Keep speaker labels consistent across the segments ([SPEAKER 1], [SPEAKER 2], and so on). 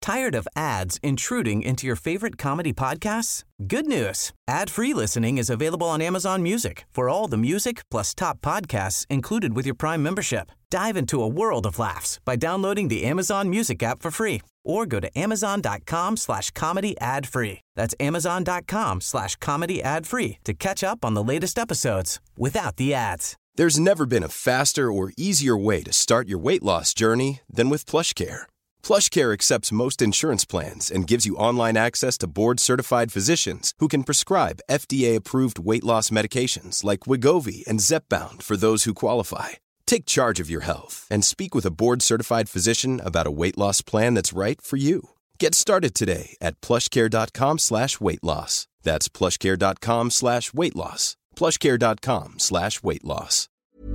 [SPEAKER 1] Tired of ads intruding into your favorite comedy podcasts? Good news. Ad-free listening is available on Amazon Music for all the music plus top podcasts included with your Prime membership. Dive into a world of laughs by downloading the Amazon Music app for free or go to amazon.com/comedy ad-free. That's amazon.com/comedy ad-free to catch up on the latest episodes without the ads.
[SPEAKER 2] There's never been a faster or easier way to start your weight loss journey than with PlushCare. PlushCare accepts most insurance plans and gives you online access to board-certified physicians who can prescribe FDA-approved weight loss medications like Wegovy and Zepbound for those who qualify. Take charge of your health and speak with a board-certified physician about a weight loss plan that's right for you. Get started today at plushcare.com/weight loss. That's plushcare.com/weight loss. plushcare.com/weight loss.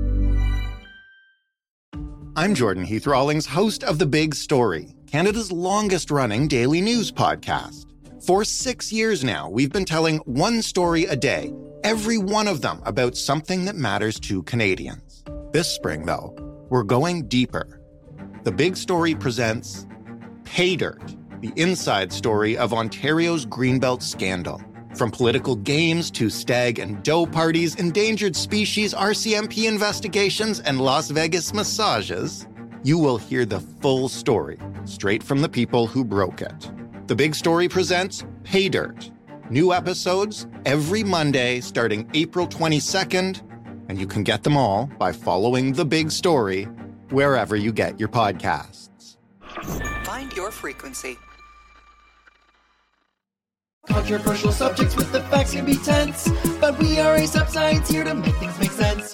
[SPEAKER 3] I'm Jordan Heath Rawlings, host of The Big Story, Canada's longest-running daily news podcast. For 6 years now, we've been telling one story a day, every one of them about something that matters to Canadians. This spring, though, we're going deeper. The Big Story presents Pay Dirt, the inside story of Ontario's Greenbelt scandal. From political games to stag and doe parties, endangered species, RCMP investigations, and Las Vegas massages, you will hear the full story straight from the people who broke it. The Big Story presents Pay Dirt. New episodes every Monday starting April 22nd, and you can get them all by following The Big Story wherever you get your podcasts.
[SPEAKER 4] Find your frequency.
[SPEAKER 5] Controversial subjects with the facts can be tense, but we are A$AP Science here to make things make sense.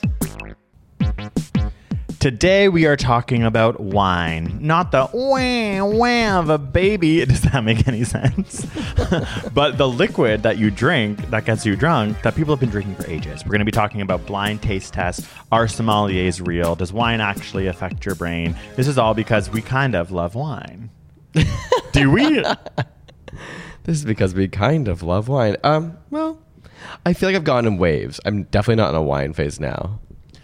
[SPEAKER 6] Today we are talking about wine, not the wah wah of a baby. Does that make any sense? But the liquid that you drink that gets you drunk that people have been drinking for ages. We're going to be talking about blind taste tests. Are sommeliers real? Does wine actually affect your brain? This is all because we kind of love wine. Do we?
[SPEAKER 7] This is because we kind of love wine. Well, I feel like I've gone in waves. I'm definitely not in a wine phase now.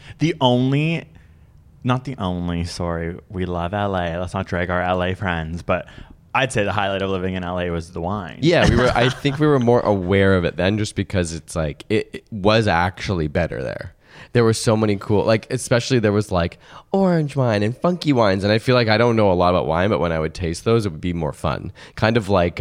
[SPEAKER 6] Not the only, sorry, we love LA. Let's not drag our LA friends, but I'd say the highlight of living in LA was the wine.
[SPEAKER 7] Yeah, I think we were more aware of it then just because it's like, it was actually better there. There were so many cool, like, especially there was like orange wine and funky wines. And I feel like I don't know a lot about wine, but when I would taste those, it would be more fun. Kind of like,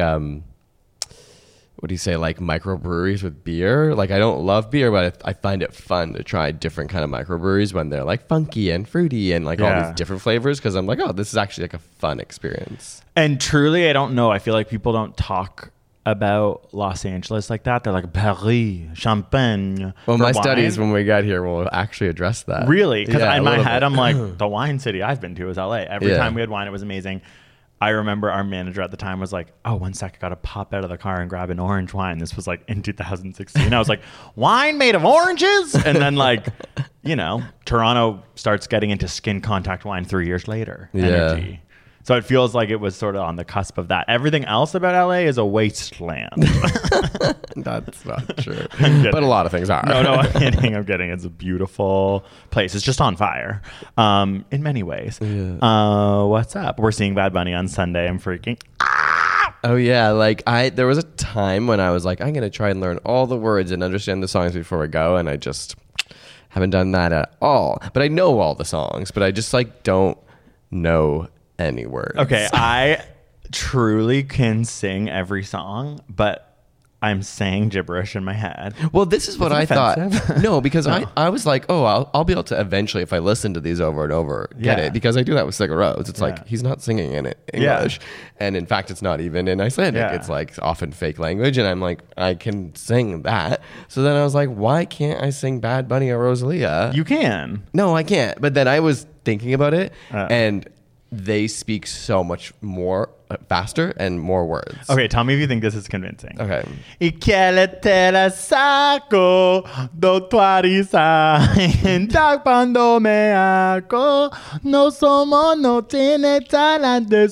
[SPEAKER 7] what do you say, like microbreweries with beer? Like, I don't love beer, but I find it fun to try different kind of microbreweries when they're like funky and fruity and like all these different flavors, because I'm like, oh, this is actually like a fun experience.
[SPEAKER 6] And truly, I don't know. I feel like people don't talk about Los Angeles like that. They're like Paris, Champagne.
[SPEAKER 7] Well, my studies when we got here will actually address that.
[SPEAKER 6] Really? Because in my head, I'm like, the wine city I've been to is LA. Every time we had wine, it was amazing. I remember our manager at the time was like, oh, 1 sec, I got to pop out of the car and grab an orange wine. This was like in 2016. I was like, wine made of oranges? And then like, you know, Toronto starts getting into skin contact wine 3 years later. Energy. So it feels like it was sort of on the cusp of that. Everything else about LA is a wasteland.
[SPEAKER 7] That's not true. But a lot of things are.
[SPEAKER 6] No, I'm kidding. I'm kidding. It's a beautiful place. It's just on fire in many ways. Yeah. What's up? We're seeing Bad Bunny on Sunday. I'm freaking.
[SPEAKER 7] Oh, yeah. Like there was a time when I was like, I'm going to try and learn all the words and understand the songs before we go. And I just haven't done that at all. But I know all the songs, but I just like don't know any words.
[SPEAKER 6] Okay, I truly can sing every song, but I'm saying gibberish in my head.
[SPEAKER 7] Well, this is what I thought. No, because I was like, oh, I'll be able to eventually, if I listen to these over and over, get it. Because I do that with Sigur Rós. It's like, he's not singing in English. Yeah. And in fact, it's not even in Icelandic. Yeah. It's like often fake language. And I'm like, I can sing that. So then I was like, why can't I sing Bad Bunny or Rosalia?
[SPEAKER 6] You can.
[SPEAKER 7] No, I can't. But then I was thinking about it and they speak so much more faster and more words.
[SPEAKER 6] Okay, tell me if you think this is convincing.
[SPEAKER 7] Okay.
[SPEAKER 6] Y que le te la saco do tua risa cuando me hago no somos no tiene talento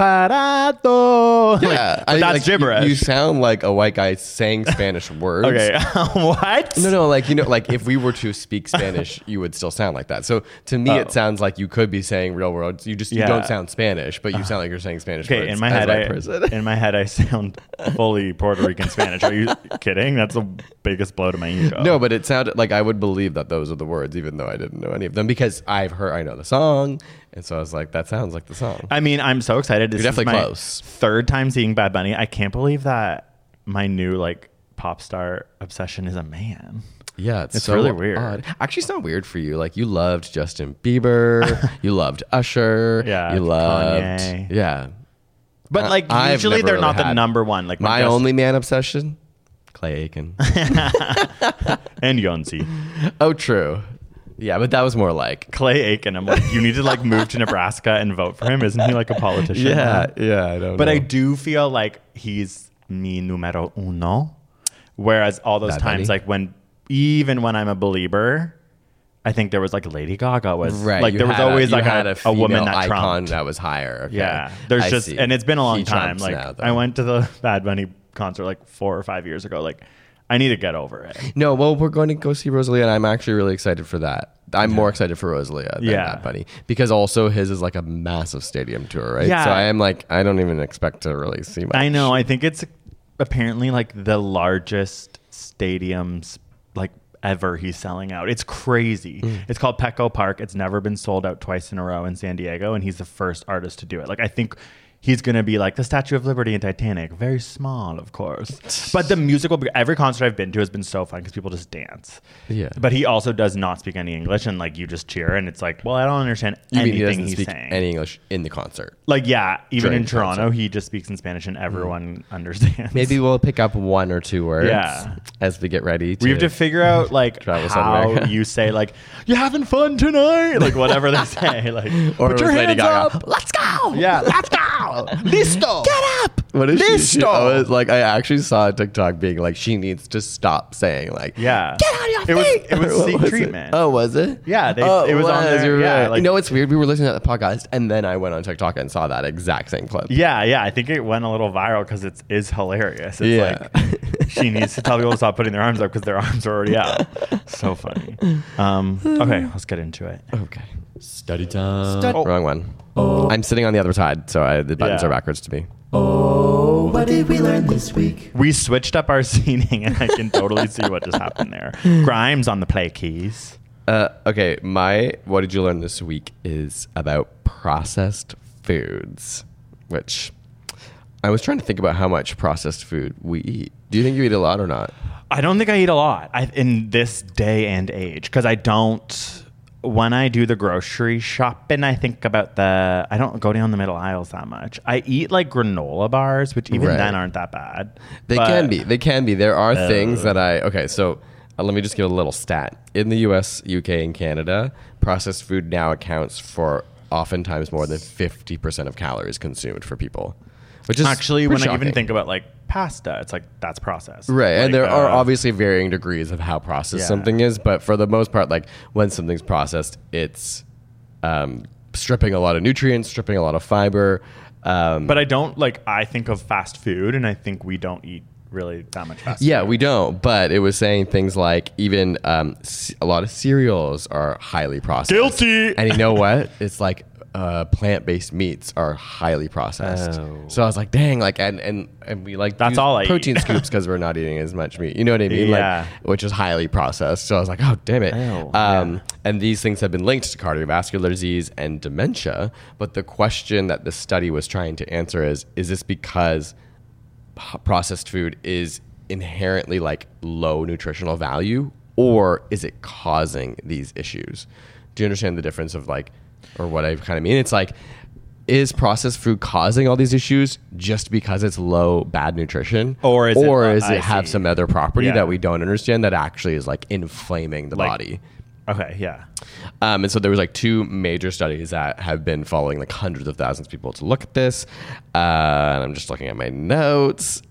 [SPEAKER 6] separado.
[SPEAKER 7] Yeah,
[SPEAKER 6] like, that's gibberish.
[SPEAKER 7] You sound like a white guy saying Spanish words.
[SPEAKER 6] Okay, what?
[SPEAKER 7] No, like, you know, like if we were to speak Spanish, you would still sound like that. So to me, it sounds like you could be saying real words. You don't sound Spanish, but you sound like you're saying Spanish words.
[SPEAKER 6] in my head, I sound fully Puerto Rican Spanish. Are you kidding? That's the biggest blow to my ego.
[SPEAKER 7] No, but it sounded like I would believe that those are the words, even though I didn't know any of them, because I know the song, and so I was like, that sounds like the song.
[SPEAKER 6] I mean, I'm so excited.
[SPEAKER 7] You're definitely close.
[SPEAKER 6] Third time seeing Bad Bunny. I can't believe that my new like pop star obsession is a man.
[SPEAKER 7] Yeah,
[SPEAKER 6] it's
[SPEAKER 7] so
[SPEAKER 6] really weird.
[SPEAKER 7] Odd. Actually, it's not weird for you. Like, you loved Justin Bieber, you loved Usher,
[SPEAKER 6] yeah,
[SPEAKER 7] you loved
[SPEAKER 6] Kanye.
[SPEAKER 7] Yeah.
[SPEAKER 6] But like usually they're not the number one. Like
[SPEAKER 7] my only man obsession, Clay Aiken.
[SPEAKER 6] And Yonsei.
[SPEAKER 7] Oh, true. Yeah, but that was more like
[SPEAKER 6] Clay Aiken. I'm like, you need to like move to Nebraska and vote for him. Isn't he like a politician?
[SPEAKER 7] Yeah, I don't know.
[SPEAKER 6] But I do feel like he's mi numero uno. Whereas all those times, like even when I'm a believer, I think there was like Lady Gaga was
[SPEAKER 7] right.
[SPEAKER 6] Like there was always like a woman that
[SPEAKER 7] icon
[SPEAKER 6] trumped.
[SPEAKER 7] that was higher. Okay.
[SPEAKER 6] Yeah, there's just and it's been a long
[SPEAKER 7] He
[SPEAKER 6] time.
[SPEAKER 7] trumps
[SPEAKER 6] Like
[SPEAKER 7] now, though.
[SPEAKER 6] I went to the Bad Bunny concert like 4 or 5 years ago. Like I need to get over it.
[SPEAKER 7] No, well, we're going to go see Rosalia, and I'm actually really excited for that. I'm more excited for Rosalia than Bad Bunny because also his is like a massive stadium tour, right?
[SPEAKER 6] Yeah.
[SPEAKER 7] So I am like, I don't even expect to really see much.
[SPEAKER 6] I know. I think it's apparently like the largest stadiums like ever he's selling out. It's crazy. It's called Petco Park. It's never been sold out twice in a row in San Diego, and he's the first artist to do it. Like I think he's going to be like the Statue of Liberty in Titanic. Very small, of course. But the music will be... Every concert I've been to has been so fun because people just dance.
[SPEAKER 7] Yeah.
[SPEAKER 6] But he also does not speak any English, and like you just cheer, and it's like, well, I don't understand anything he's saying.
[SPEAKER 7] Any English in the concert?
[SPEAKER 6] Like, yeah, even
[SPEAKER 7] During
[SPEAKER 6] in Toronto, he just speaks in Spanish, and everyone understands.
[SPEAKER 7] Maybe we'll pick up 1 or 2 words as we get ready.
[SPEAKER 6] We have to figure out like how you say like, "You having fun tonight?" Like whatever they say. Like,
[SPEAKER 7] or
[SPEAKER 6] put your hands
[SPEAKER 7] Gaga.
[SPEAKER 6] up.
[SPEAKER 7] Let's go.
[SPEAKER 6] Yeah, let's go. Listo.
[SPEAKER 7] Get up. What is she? I actually saw a TikTok being like, she needs to stop saying like,
[SPEAKER 6] yeah,
[SPEAKER 7] get out of your feet.
[SPEAKER 6] It was Seek Treatment.
[SPEAKER 7] Oh, was it?
[SPEAKER 6] Yeah, it was on there. Yeah,
[SPEAKER 7] like, you know, it's weird. We were listening to the podcast, and then I went on TikTok and saw that exact same clip.
[SPEAKER 6] Yeah. I think it went a little viral because it is hilarious. It's like she needs to tell people to stop putting their arms up because their arms are already out. So funny. Okay, let's get into it.
[SPEAKER 7] Okay.
[SPEAKER 8] Study time.
[SPEAKER 7] Wrong one. I'm sitting on the other side, so the buttons are backwards to me.
[SPEAKER 5] Oh, what did we learn this week?
[SPEAKER 6] We switched up our seating, and I can totally see what just happened there. Grimes on the play keys.
[SPEAKER 7] Okay, my what did you learn this week is about processed foods, which I was trying to think about how much processed food we eat. Do you think you eat a lot or not?
[SPEAKER 6] I don't think I eat a lot in this day and age because I don't. When I do the grocery shopping, I think about I don't go down the middle aisles that much. I eat like granola bars, which even then aren't that bad.
[SPEAKER 7] They can be. There are things that okay, so let me just give a little stat. In the US, UK, and Canada, processed food now accounts for oftentimes more than 50% of calories consumed for people. Which is
[SPEAKER 6] actually, when
[SPEAKER 7] shocking.
[SPEAKER 6] I even think about like pasta, it's like that's processed.
[SPEAKER 7] Right.
[SPEAKER 6] Like,
[SPEAKER 7] and there are obviously varying degrees of how processed something is. But for the most part, like when something's processed, it's stripping a lot of nutrients, stripping a lot of fiber.
[SPEAKER 6] But I don't I think of fast food, and I think we don't eat really that much fast food.
[SPEAKER 7] Yeah, we don't. But it was saying things like even a lot of cereals are highly processed.
[SPEAKER 6] Guilty.
[SPEAKER 7] And you know what? It's like plant-based meats are highly processed. So I was like, dang, and we like
[SPEAKER 6] that's all I
[SPEAKER 7] protein
[SPEAKER 6] eat.
[SPEAKER 7] scoops because we're not eating as much meat. You know what I mean?
[SPEAKER 6] Yeah.
[SPEAKER 7] Which is highly processed. So I was like, oh, damn it. And these things have been linked to cardiovascular disease and dementia. But the question that the study was trying to answer is this because processed food is inherently like low nutritional value, or is it causing these issues? Do you understand the difference of like, or what I kind of mean? It's like, is processed food causing all these issues just because it's low bad nutrition, or is it have some other property that we don't understand that actually is like inflaming the body?
[SPEAKER 6] Okay, yeah.
[SPEAKER 7] And so there was like 2 major studies that have been following like hundreds of thousands of people to look at this. And I'm just looking at my notes.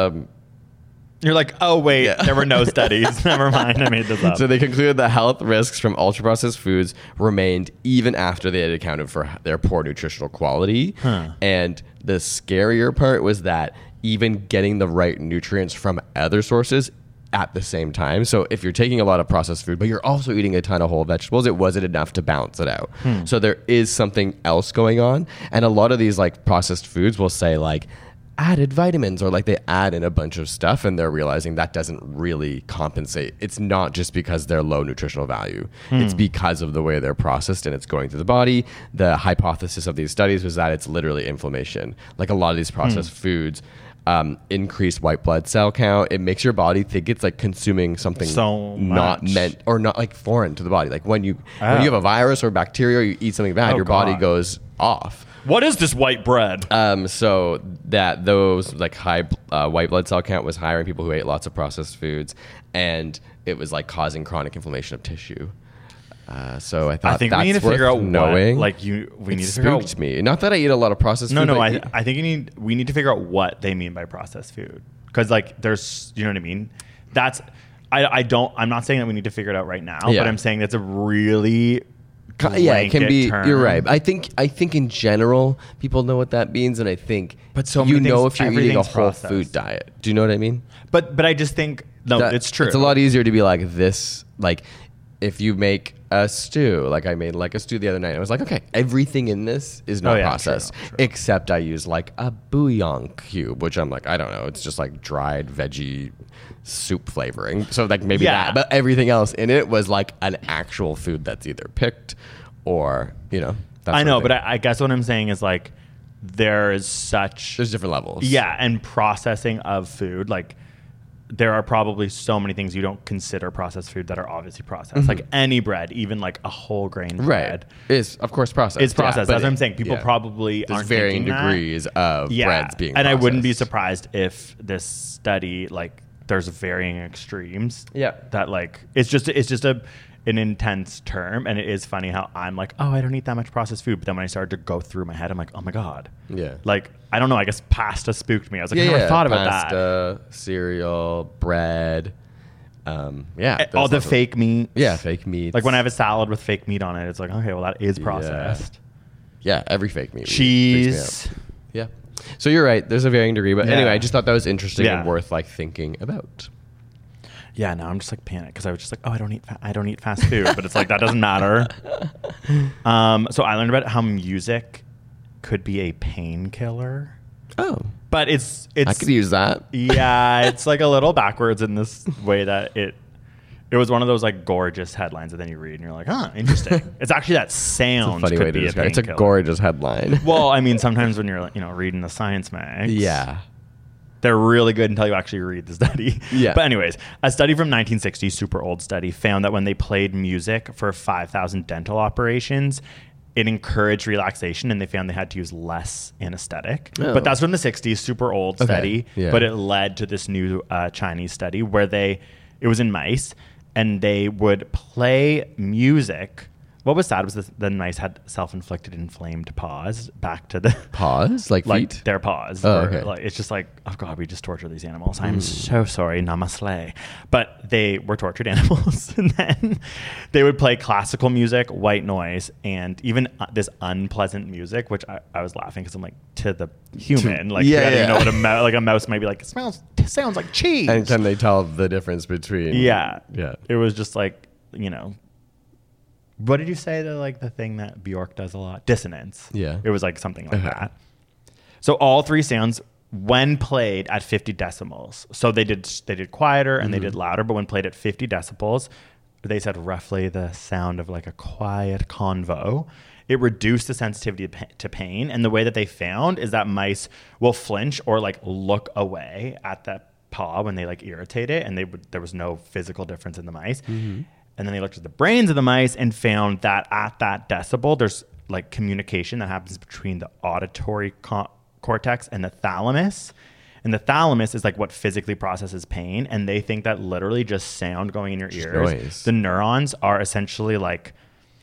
[SPEAKER 6] You're like, oh, wait, there were no studies. Never mind, I made this up.
[SPEAKER 7] So they concluded that health risks from ultra-processed foods remained even after they had accounted for their poor nutritional quality. And the scarier part was that even getting the right nutrients from other sources at the same time. So if you're taking a lot of processed food, but you're also eating a ton of whole vegetables, it wasn't enough to balance it out. So there is something else going on. And a lot of these like processed foods will say like added vitamins, or like they add in a bunch of stuff, and they're realizing that doesn't really compensate. It's not just because they're low nutritional value. It's because of the way they're processed and it's going through the body. The hypothesis of these studies was that it's literally inflammation. Like a lot of these processed foods increase white blood cell count. It makes your body think it's like consuming something
[SPEAKER 6] So
[SPEAKER 7] not
[SPEAKER 6] much.
[SPEAKER 7] meant, or not like foreign to the body. Like when you have a virus or bacteria, or you eat something bad, your body
[SPEAKER 6] God.
[SPEAKER 7] goes off.
[SPEAKER 6] What is this white bread?
[SPEAKER 7] So that those like high white blood cell count was higher in people who ate lots of processed foods, and it was like causing chronic inflammation of tissue. So I thought
[SPEAKER 6] I think
[SPEAKER 7] that's
[SPEAKER 6] we need to
[SPEAKER 7] worth
[SPEAKER 6] figure out
[SPEAKER 7] knowing.
[SPEAKER 6] what, like we need
[SPEAKER 7] It
[SPEAKER 6] to figure out.
[SPEAKER 7] spooked me. Not that I eat a lot of processed food.
[SPEAKER 6] No,
[SPEAKER 7] but
[SPEAKER 6] I think we need to figure out what they mean by processed food, because like there's, you know what I mean. That's I'm not saying that we need to figure it out right now,
[SPEAKER 7] Yeah.
[SPEAKER 6] but I'm saying that's a really
[SPEAKER 7] yeah, it can be.
[SPEAKER 6] term.
[SPEAKER 7] You're right. I think in general people know what that means, and I think
[SPEAKER 6] But so
[SPEAKER 7] you
[SPEAKER 6] many
[SPEAKER 7] know
[SPEAKER 6] things-
[SPEAKER 7] if you're eating a
[SPEAKER 6] everything's
[SPEAKER 7] whole
[SPEAKER 6] processed.
[SPEAKER 7] food diet. Do you know what I mean?
[SPEAKER 6] But I just think it's true.
[SPEAKER 7] It's a lot easier to be like this. Like if you make a stew, like I made like a stew the other night, I was like, okay, everything in this is not
[SPEAKER 6] Oh, yeah,
[SPEAKER 7] processed,
[SPEAKER 6] true.
[SPEAKER 7] except I use like a bouillon cube, which I'm like, I don't know, it's just like dried veggie soup flavoring. So like maybe
[SPEAKER 6] Yeah.
[SPEAKER 7] that, but everything else in it was like an actual food that's either picked or, you know. That
[SPEAKER 6] I
[SPEAKER 7] sort
[SPEAKER 6] know,
[SPEAKER 7] of
[SPEAKER 6] but
[SPEAKER 7] thing.
[SPEAKER 6] I guess what I'm saying is like there is such
[SPEAKER 7] There's different levels.
[SPEAKER 6] Yeah, and processing of food, like there are probably so many things you don't consider processed food that are obviously processed. Like any bread, even like a whole grain bread,
[SPEAKER 7] is of course processed.
[SPEAKER 6] is processed.
[SPEAKER 7] but
[SPEAKER 6] That's what I'm saying. People probably
[SPEAKER 7] there's
[SPEAKER 6] aren't
[SPEAKER 7] varying
[SPEAKER 6] thinking that.
[SPEAKER 7] degrees of breads being
[SPEAKER 6] and I wouldn't be
[SPEAKER 7] processed.
[SPEAKER 6] surprised if this study, like there's varying extremes.
[SPEAKER 7] Yeah.
[SPEAKER 6] That like it's just an intense term, and it is funny how I'm like, oh, I don't eat that much processed food, but then when I started to go through my head, I'm like, oh my god,
[SPEAKER 7] Yeah.
[SPEAKER 6] like I don't know, I guess pasta spooked me. I was like, I never thought about that.
[SPEAKER 7] Pasta, cereal, bread.
[SPEAKER 6] All
[SPEAKER 7] there's
[SPEAKER 6] the
[SPEAKER 7] lots of-
[SPEAKER 6] fake meat.
[SPEAKER 7] Yeah, fake meat.
[SPEAKER 6] Like when I have a salad with fake meat on it, it's like, okay, well that is processed.
[SPEAKER 7] Yeah, every fake meat. freaks me
[SPEAKER 6] Cheese.
[SPEAKER 7] out. Yeah. So you're right. There's a varying degree, but
[SPEAKER 6] Yeah.
[SPEAKER 7] anyway, I just thought that was interesting
[SPEAKER 6] Yeah.
[SPEAKER 7] and worth like thinking about.
[SPEAKER 6] Yeah, now I'm just like panicked because I was just like, oh, I don't eat fast food, but it's like that doesn't matter. So I learned about how music could be a painkiller,
[SPEAKER 7] Oh,
[SPEAKER 6] but it's
[SPEAKER 7] I could use that.
[SPEAKER 6] yeah, it's like a little backwards in this way that it was one of those like gorgeous headlines that then you read and you're like, huh, interesting. It's actually that
[SPEAKER 7] It's
[SPEAKER 6] sound
[SPEAKER 7] a funny
[SPEAKER 6] could
[SPEAKER 7] way to
[SPEAKER 6] be
[SPEAKER 7] describe it. It's a
[SPEAKER 6] painkiller.
[SPEAKER 7] gorgeous headline.
[SPEAKER 6] Well, I mean, sometimes when you're reading the science mags,
[SPEAKER 7] Yeah.
[SPEAKER 6] they're really good until you actually read the study.
[SPEAKER 7] Yeah.
[SPEAKER 6] But anyways, a study from 1960, super old study, found that when they played music for 5,000 dental operations, it encouraged relaxation, and they found they had to use less anesthetic.
[SPEAKER 7] Oh.
[SPEAKER 6] But that's from the 60s, super old study.
[SPEAKER 7] Yeah.
[SPEAKER 6] But it led to this new Chinese study where it was in mice, and they would play music. What was sad was the mice had self-inflicted inflamed paws back to the
[SPEAKER 7] Pause? Like feet?
[SPEAKER 6] their paws.
[SPEAKER 7] Oh,
[SPEAKER 6] Or,
[SPEAKER 7] okay.
[SPEAKER 6] like, it's just like, oh god, we just torture these animals. I'm so sorry, namaste. But they were tortured animals, and then they would play classical music, white noise, and even this unpleasant music, which I was laughing because I'm like, to the human, like
[SPEAKER 7] Yeah,
[SPEAKER 6] I didn't
[SPEAKER 7] yeah.
[SPEAKER 6] know what a mouse might be like. It sounds like cheese.
[SPEAKER 7] And can they tell the difference between...
[SPEAKER 6] Yeah.
[SPEAKER 7] Yeah.
[SPEAKER 6] It was just like, what did you say the thing that Bjork does a lot? Dissonance.
[SPEAKER 7] Yeah.
[SPEAKER 6] It was like something like
[SPEAKER 7] Okay.
[SPEAKER 6] that. So all three sounds, when played at 50 decibels, so they did quieter and they did louder, but when played at 50 decibels, they said roughly the sound of like a quiet convo. It reduced the sensitivity to pain. And the way that they found is that mice will flinch or like look away at that paw when they like irritate it, and there was no physical difference in the mice. And then they looked at the brains of the mice and found that at that decibel, there's like communication that happens between the auditory cortex and the thalamus. And the thalamus is like what physically processes pain. And they think that literally just sound going in your ears,
[SPEAKER 7] noise.
[SPEAKER 6] the neurons are essentially like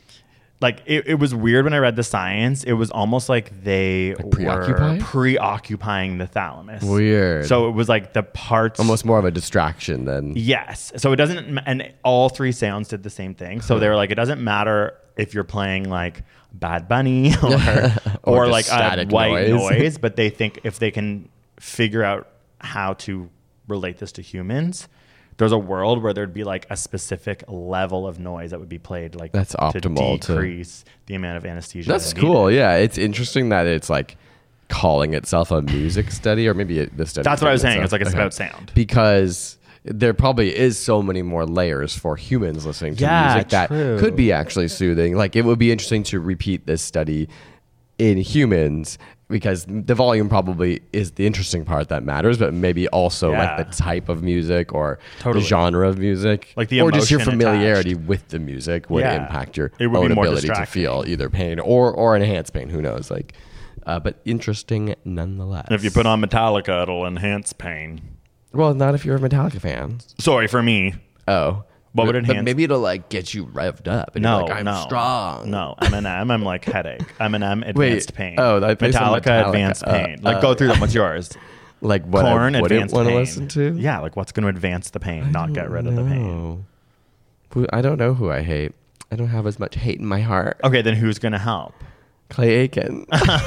[SPEAKER 6] it was weird when I read the science. It was almost like they were
[SPEAKER 7] preoccupied?
[SPEAKER 6] preoccupying the thalamus.
[SPEAKER 7] Weird.
[SPEAKER 6] So it was like the parts.
[SPEAKER 7] Almost more of a distraction than...
[SPEAKER 6] Yes. So it doesn't, and all three sounds did the same thing. So they were like, it doesn't matter if you're playing like Bad Bunny or
[SPEAKER 7] just
[SPEAKER 6] like a
[SPEAKER 7] static
[SPEAKER 6] white
[SPEAKER 7] noise.
[SPEAKER 6] noise, but they think if they can figure out how to relate this to humans, there's a world where there'd be like a specific level of noise that would be played, like
[SPEAKER 7] that's optimal
[SPEAKER 6] to decrease the amount of anesthesia.
[SPEAKER 7] That's cool. Yeah, it's interesting that it's like calling itself a music study, or maybe the study.
[SPEAKER 6] That's what I was saying. It's like it's about sound,
[SPEAKER 7] because there probably is so many more layers for humans listening to music that could be actually soothing. Like it would be interesting to repeat this study in humans, because the volume probably is the interesting part that matters, but maybe also like the type of music or the genre of music,
[SPEAKER 6] like the
[SPEAKER 7] or just your
[SPEAKER 6] emotion
[SPEAKER 7] familiarity
[SPEAKER 6] attached
[SPEAKER 7] with the music would impact your
[SPEAKER 6] It would
[SPEAKER 7] own
[SPEAKER 6] be more
[SPEAKER 7] ability to
[SPEAKER 6] distracting.
[SPEAKER 7] feel either pain or enhance pain. Who knows? Like, but interesting nonetheless.
[SPEAKER 6] And if you put on Metallica, it'll enhance pain.
[SPEAKER 7] Well, not if you're a Metallica fan.
[SPEAKER 6] Sorry, for me.
[SPEAKER 7] Oh.
[SPEAKER 6] What would
[SPEAKER 7] But
[SPEAKER 6] enhance?
[SPEAKER 7] maybe it'll like get you revved up. And
[SPEAKER 6] No,
[SPEAKER 7] you're like, I'm strong.
[SPEAKER 6] No, Eminem, I'm like headache. Eminem, advanced pain.
[SPEAKER 7] Oh, they said
[SPEAKER 6] Metallica, advanced pain. Like go through them. What's yours?
[SPEAKER 7] Like what
[SPEAKER 6] Korn,
[SPEAKER 7] I wouldn't
[SPEAKER 6] advanced
[SPEAKER 7] want to
[SPEAKER 6] pain.
[SPEAKER 7] listen to?
[SPEAKER 6] Yeah, like what's going to advance the pain, not get rid of the pain.
[SPEAKER 7] I don't know who I hate. I don't have as much hate in my heart.
[SPEAKER 6] Okay, then who's going to help?
[SPEAKER 7] Clay Aiken.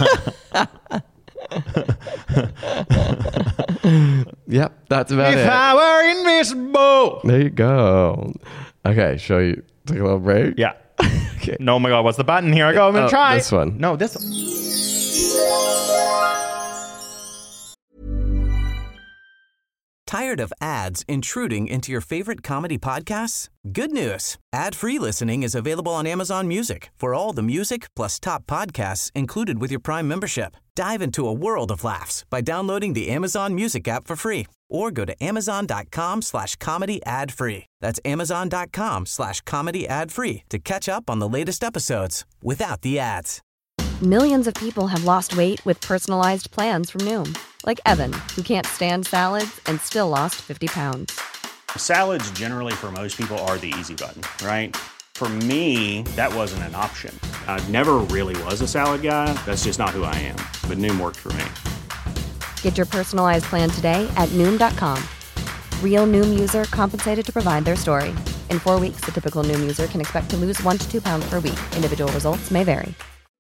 [SPEAKER 7] Yep, that's about it.
[SPEAKER 6] If I were invisible.
[SPEAKER 7] There you go. Okay, shall you take a little break?
[SPEAKER 6] Yeah.
[SPEAKER 7] Okay.
[SPEAKER 6] No, oh my God, what's the button? Here I go. I'm going to try.
[SPEAKER 7] This one.
[SPEAKER 6] No, this one.
[SPEAKER 1] Tired of ads intruding into your favorite comedy podcasts? Good news. Ad-free listening is available on Amazon Music for all the music plus top podcasts included with your Prime membership. Dive into a world of laughs by downloading the Amazon Music app for free or go to amazon.com/comedy ad-free. That's amazon.com/comedy ad-free to catch up on the latest episodes without the ads.
[SPEAKER 8] Millions of people have lost weight with personalized plans from Noom. Like Evan, who can't stand salads and still lost 50 pounds.
[SPEAKER 9] Salads generally for most people are the easy button, right? For me, that wasn't an option. I never really was a salad guy. That's just not who I am. But Noom worked for me.
[SPEAKER 8] Get your personalized plan today at Noom.com. Real Noom user compensated to provide their story. In 4 weeks, the typical Noom user can expect to lose 1 to 2 pounds per week. Individual results may vary.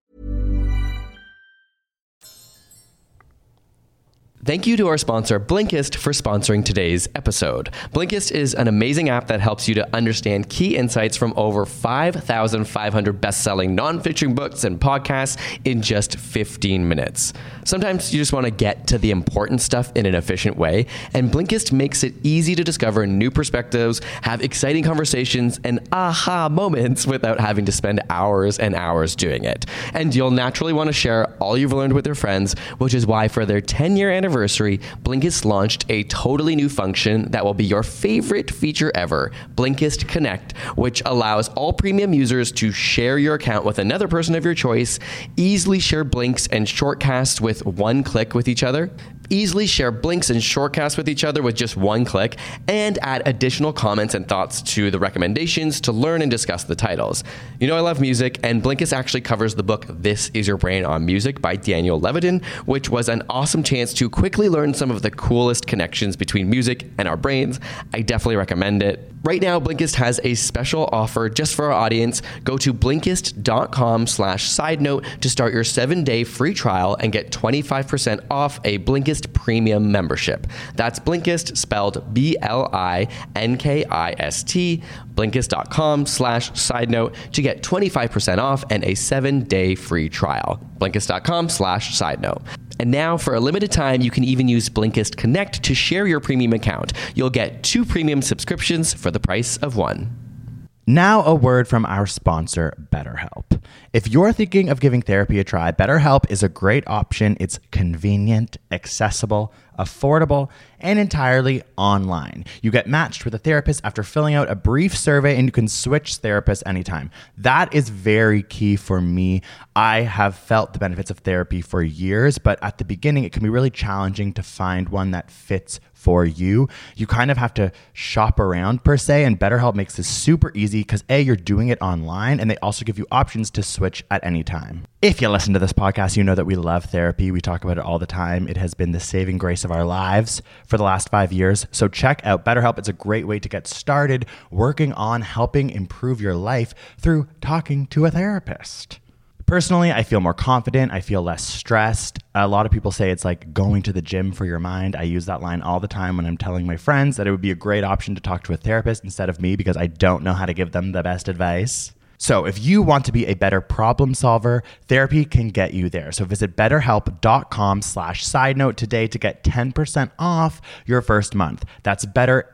[SPEAKER 7] Thank you to our sponsor, Blinkist, for sponsoring today's episode. Blinkist is an amazing app that helps you to understand key insights from over 5,500 best-selling nonfiction books and podcasts in just 15 minutes. Sometimes you just want to get to the important stuff in an efficient way, and Blinkist makes it easy to discover new perspectives, have exciting conversations, and aha moments without having to spend hours and hours doing it. And you'll naturally want to share all you've learned with your friends, which is why for their 10-year anniversary, Blinkist launched a totally new function that will be your favorite feature ever, Blinkist Connect, which allows all premium users to share your account with another person of your choice, easily share blinks and shortcasts with one click with each other, easily share blinks and shortcasts with each other with just one click, and add additional comments and thoughts to the recommendations to learn and discuss the titles. You know I love music, and Blinkist actually covers the book This Is Your Brain on Music by Daniel Levitin, which was an awesome chance to quickly learn some of the coolest connections between music and our brains. I definitely recommend it. Right now, Blinkist has a special offer just for our audience. Go to Blinkist.com/sidenote to start your 7-day free trial and get 25% off a Blinkist premium membership. That's Blinkist, spelled BLINKIST, Blinkist.com/sidenote to get 25% off and a 7-day free trial. Blinkist.com/sidenote. And now, for a limited time, you can even use Blinkist Connect to share your premium account. You'll get 2 premium subscriptions for the price of 1.
[SPEAKER 6] Now a word from our sponsor, BetterHelp. If you're thinking of giving therapy a try, BetterHelp is a great option. It's convenient, accessible, affordable, and entirely online. You get matched with a therapist after filling out a brief survey, and you can switch therapists anytime. That is very key for me. I have felt the benefits of therapy for years, but at the beginning, it can be really challenging to find one that fits for you. You kind of have to shop around per se, and BetterHelp makes this super easy because A, you're doing it online, and they also give you options to switch at any time. If you listen to this podcast, you know that we love therapy. We talk about it all the time. It has been the saving grace of our lives for the last 5 years. So check out BetterHelp. It's a great way to get started working on helping improve your life through talking to a therapist. Personally, I feel more confident. I feel less stressed. A lot of people say it's like going to the gym for your mind. I use that line all the time when I'm telling my friends that it would be a great option to talk to a therapist instead of me because I don't know how to give them the best advice. So if you want to be a better problem solver, therapy can get you there. So visit betterhelp.com/sidenote today to get 10% off your first month. That's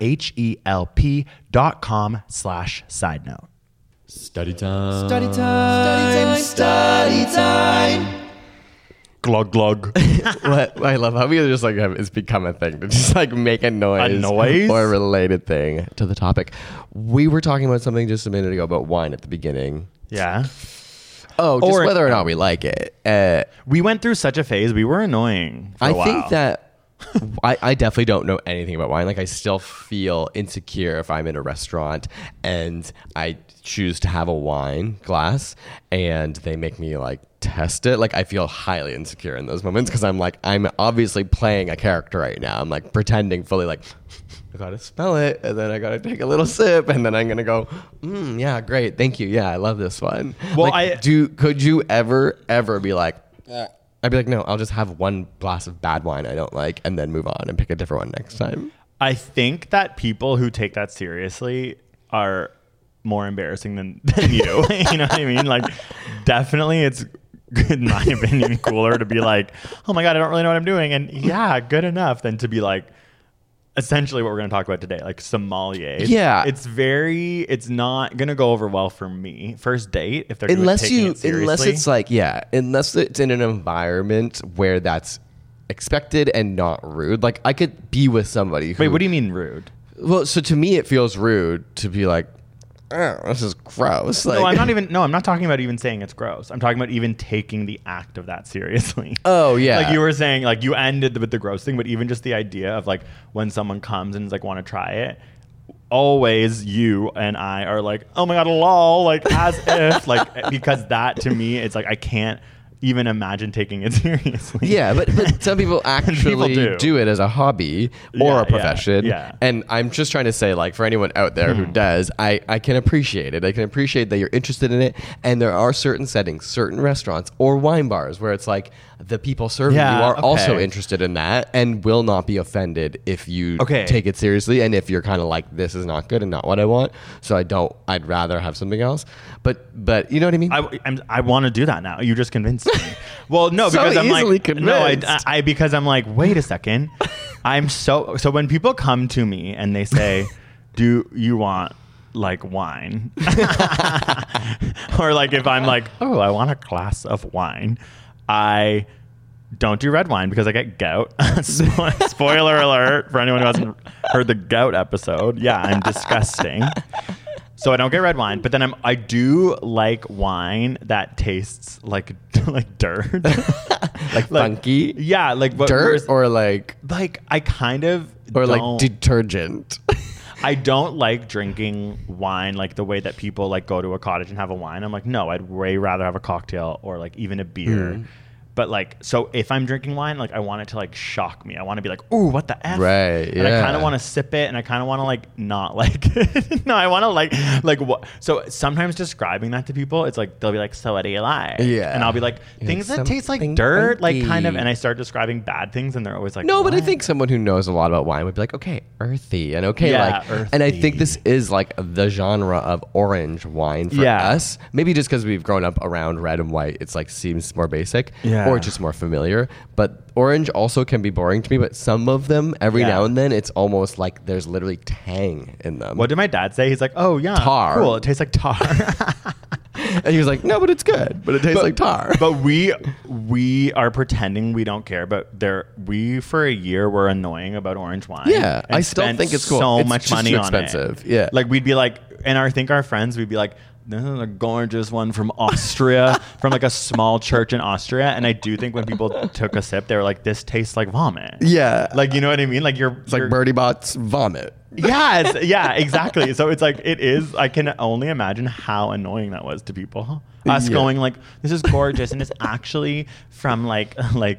[SPEAKER 6] betterhelp.com/sidenote.
[SPEAKER 10] Study time.
[SPEAKER 5] Study time. Study time.
[SPEAKER 6] Glug glug.
[SPEAKER 7] What I love how we just like it's become a thing to just like make a noise or a related thing to the topic. We were talking about something just a minute ago about wine at the beginning.
[SPEAKER 6] Yeah.
[SPEAKER 7] Oh, just whether or not we like it.
[SPEAKER 6] We went through such a phase. We were annoying for a while.
[SPEAKER 7] think that I definitely don't know anything about wine. Like I still feel insecure if I'm in a restaurant and I choose to have a wine glass and they make me like test it. Like I feel highly insecure in those moments because I'm like, I'm obviously playing a character right now. I'm like pretending fully like I gotta smell it and then I gotta take a little sip and then I'm gonna go, yeah, great, thank you. Yeah, I love this one.
[SPEAKER 6] Well,
[SPEAKER 7] like, could you ever be like, I'd be like, no, I'll just have one glass of bad wine I don't like and then move on and pick a different one next time.
[SPEAKER 6] I think that people who take that seriously are more embarrassing than you. You know what I mean? Like, definitely it's, in my opinion, cooler to be like, oh my God, I don't really know what I'm doing. And yeah, good enough than to be like, essentially what we're going to talk about today, like sommelier.
[SPEAKER 7] Yeah.
[SPEAKER 6] It's not going to go over well for me. First date, if they're unless it's in an environment where that's expected and not rude. Like I could be with somebody who...
[SPEAKER 7] Wait, what do you mean rude? Well, so to me, it feels rude to be like, oh, this is gross. Like,
[SPEAKER 6] I'm not talking about even saying it's gross. I'm talking about even taking the act of that seriously.
[SPEAKER 7] Oh, yeah.
[SPEAKER 6] Like you were saying, like you ended with the gross thing, but even just the idea of like when someone comes and is like, want to try it, always you and I are like, oh my God, lol, like as if, like, because that to me, it's like, I can't even imagine taking it seriously.
[SPEAKER 7] Yeah, but some people actually do it as a hobby or a profession.
[SPEAKER 6] Yeah.
[SPEAKER 7] And I'm just trying to say, like, for anyone out there who does, I can appreciate it. I can appreciate that you're interested in it. And there are certain settings, certain restaurants or wine bars where it's like the people serving you are also interested in that and will not be offended if you take it seriously. And if you're kind of like, this is not good and not what I want, so I'd rather have something else. But you know what I mean?
[SPEAKER 6] I want to do that now. You just convinced me. Well, no,
[SPEAKER 7] so
[SPEAKER 6] because I'm like,
[SPEAKER 7] convinced.
[SPEAKER 6] no, because I'm like, wait a second. So when people come to me and they say, do you want like wine? Or like if I'm like, oh, I want a glass of wine, I don't do red wine because I get gout. Spoiler alert for anyone who hasn't heard the gout episode. Yeah, I'm disgusting. So I don't get red wine, but then I do like wine that tastes like dirt.
[SPEAKER 7] like funky?
[SPEAKER 6] Yeah, like
[SPEAKER 7] dirt or like
[SPEAKER 6] I kind of
[SPEAKER 7] or like detergent.
[SPEAKER 6] I don't like drinking wine like the way that people like go to a cottage and have a wine. I'm like, no, I'd way rather have a cocktail or like even a beer. But like, so if I'm drinking wine, like I want it to like shock me. I want to be like, ooh, what the F?
[SPEAKER 7] Right.
[SPEAKER 6] And I kind of want to sip it and I kind of want to like not like it. No, I want to like what? So sometimes describing that to people, it's like, they'll be like, so what do you like?
[SPEAKER 7] Yeah.
[SPEAKER 6] And I'll be like, things that taste like dirt, like kind of, and I start describing bad things and they're always like,
[SPEAKER 7] no,
[SPEAKER 6] what?
[SPEAKER 7] but I think someone who knows a lot about wine would be like, okay, earthy and okay. Earthy. And I think this is like the genre of orange wine for us. Maybe just because we've grown up around red and white, it's like seems more basic.
[SPEAKER 6] Yeah.
[SPEAKER 7] Or just more familiar. But orange also can be boring to me, but some of them every now and then it's almost like there's literally tang in them.
[SPEAKER 6] What did my dad say? He's like, oh yeah,
[SPEAKER 7] tar.
[SPEAKER 6] Cool, it tastes like tar.
[SPEAKER 7] And he was like, no, but it's good, but it tastes like tar.
[SPEAKER 6] But we are pretending we don't care, but we for a year were annoying about orange wine.
[SPEAKER 7] Yeah, I still think it's cool.
[SPEAKER 6] So
[SPEAKER 7] it's
[SPEAKER 6] much money on
[SPEAKER 7] expensive.
[SPEAKER 6] it.
[SPEAKER 7] Yeah,
[SPEAKER 6] like we'd be like, and I think our friends, we'd be like, this is a gorgeous one from Austria, from like a small church in Austria. And I do think when people took a sip, they were like, this tastes like vomit.
[SPEAKER 7] Yeah.
[SPEAKER 6] Like, you know what I mean? Like
[SPEAKER 7] it's like Bertie Bott's vomit.
[SPEAKER 6] Yeah, yeah, exactly. So it's like, it is, I can only imagine how annoying that was to people. Us going like, this is gorgeous. And it's actually from like,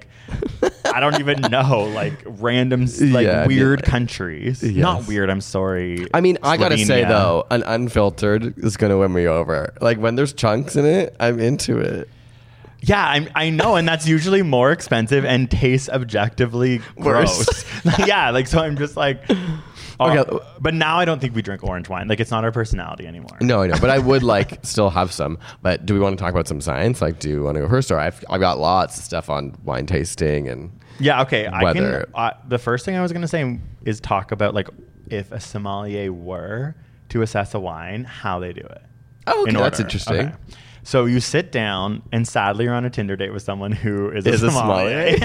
[SPEAKER 6] I don't even know, like random, weird countries.
[SPEAKER 7] Yes.
[SPEAKER 6] Not weird, I'm sorry.
[SPEAKER 7] I mean, I gotta say though, an unfiltered is gonna win me over. Like when there's chunks in it, I'm into it.
[SPEAKER 6] Yeah, I know, and that's usually more expensive and tastes objectively gross. Yeah, like, so I'm just like, okay. But now I don't think we drink orange wine. Like, it's not our personality anymore.
[SPEAKER 7] No, I know, but I would like still have some. But do we want to talk about some science? Like, do you want to go first? Or I've got lots of stuff on wine tasting and
[SPEAKER 6] yeah. Okay,
[SPEAKER 7] weather.
[SPEAKER 6] The first thing I was going to say is talk about like if a sommelier were to assess a wine, how they do it.
[SPEAKER 7] Oh, okay, that's interesting.
[SPEAKER 6] Okay. So you sit down, and sadly, you're on a Tinder date with someone who is a sommelier.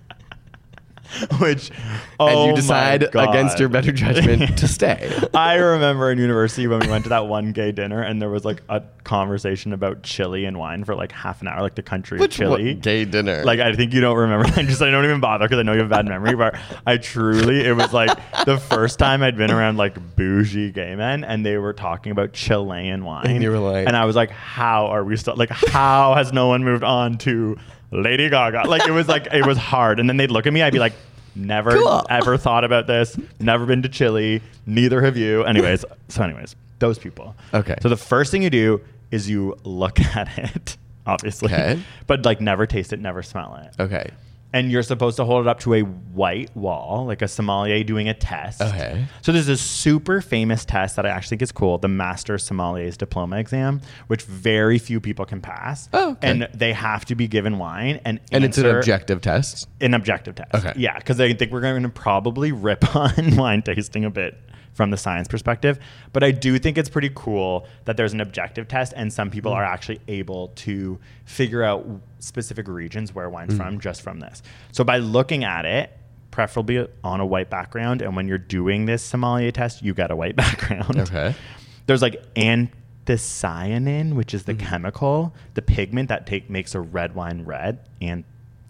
[SPEAKER 6] Which,
[SPEAKER 7] and you decide against your better judgment to stay.
[SPEAKER 6] I remember in university when we went to that one gay dinner, and there was like a conversation about chili and wine for like half an hour, like the country of Chile.
[SPEAKER 7] Gay dinner?
[SPEAKER 6] Like, I think you don't remember. I don't even bother because I know you have a bad memory. But it was like the first time I'd been around like bougie gay men, and they were talking about Chilean wine.
[SPEAKER 7] And you were like,
[SPEAKER 6] and I was like, how are we still like? How has no one moved on to Lady Gaga? Like, it was hard. And then they'd look at me, I'd be like, never ever thought about this, never been to Chile, neither have you. Anyways, those people. Okay. So the first thing you do is you look at it, obviously. Okay. But like never taste it, never smell it. Okay. And you're supposed to hold it up to a white wall, like a sommelier doing a test. Okay. So there's this super famous test that I actually think is cool, the Master Sommelier's Diploma exam, which very few people can pass. Oh, okay. And they have to be given wine and
[SPEAKER 7] it's an objective test?
[SPEAKER 6] An objective test.
[SPEAKER 7] Okay.
[SPEAKER 6] Yeah, because I think we're going to probably rip on wine tasting a bit from the science perspective. But I do think it's pretty cool that there's an objective test and some people are actually able to figure out specific regions where wine's from just from this. So by looking at it, preferably on a white background, and when you're doing this sommelier test, you get a white background. Okay. There's like anthocyanin, which is the chemical, the pigment that makes a red wine red, and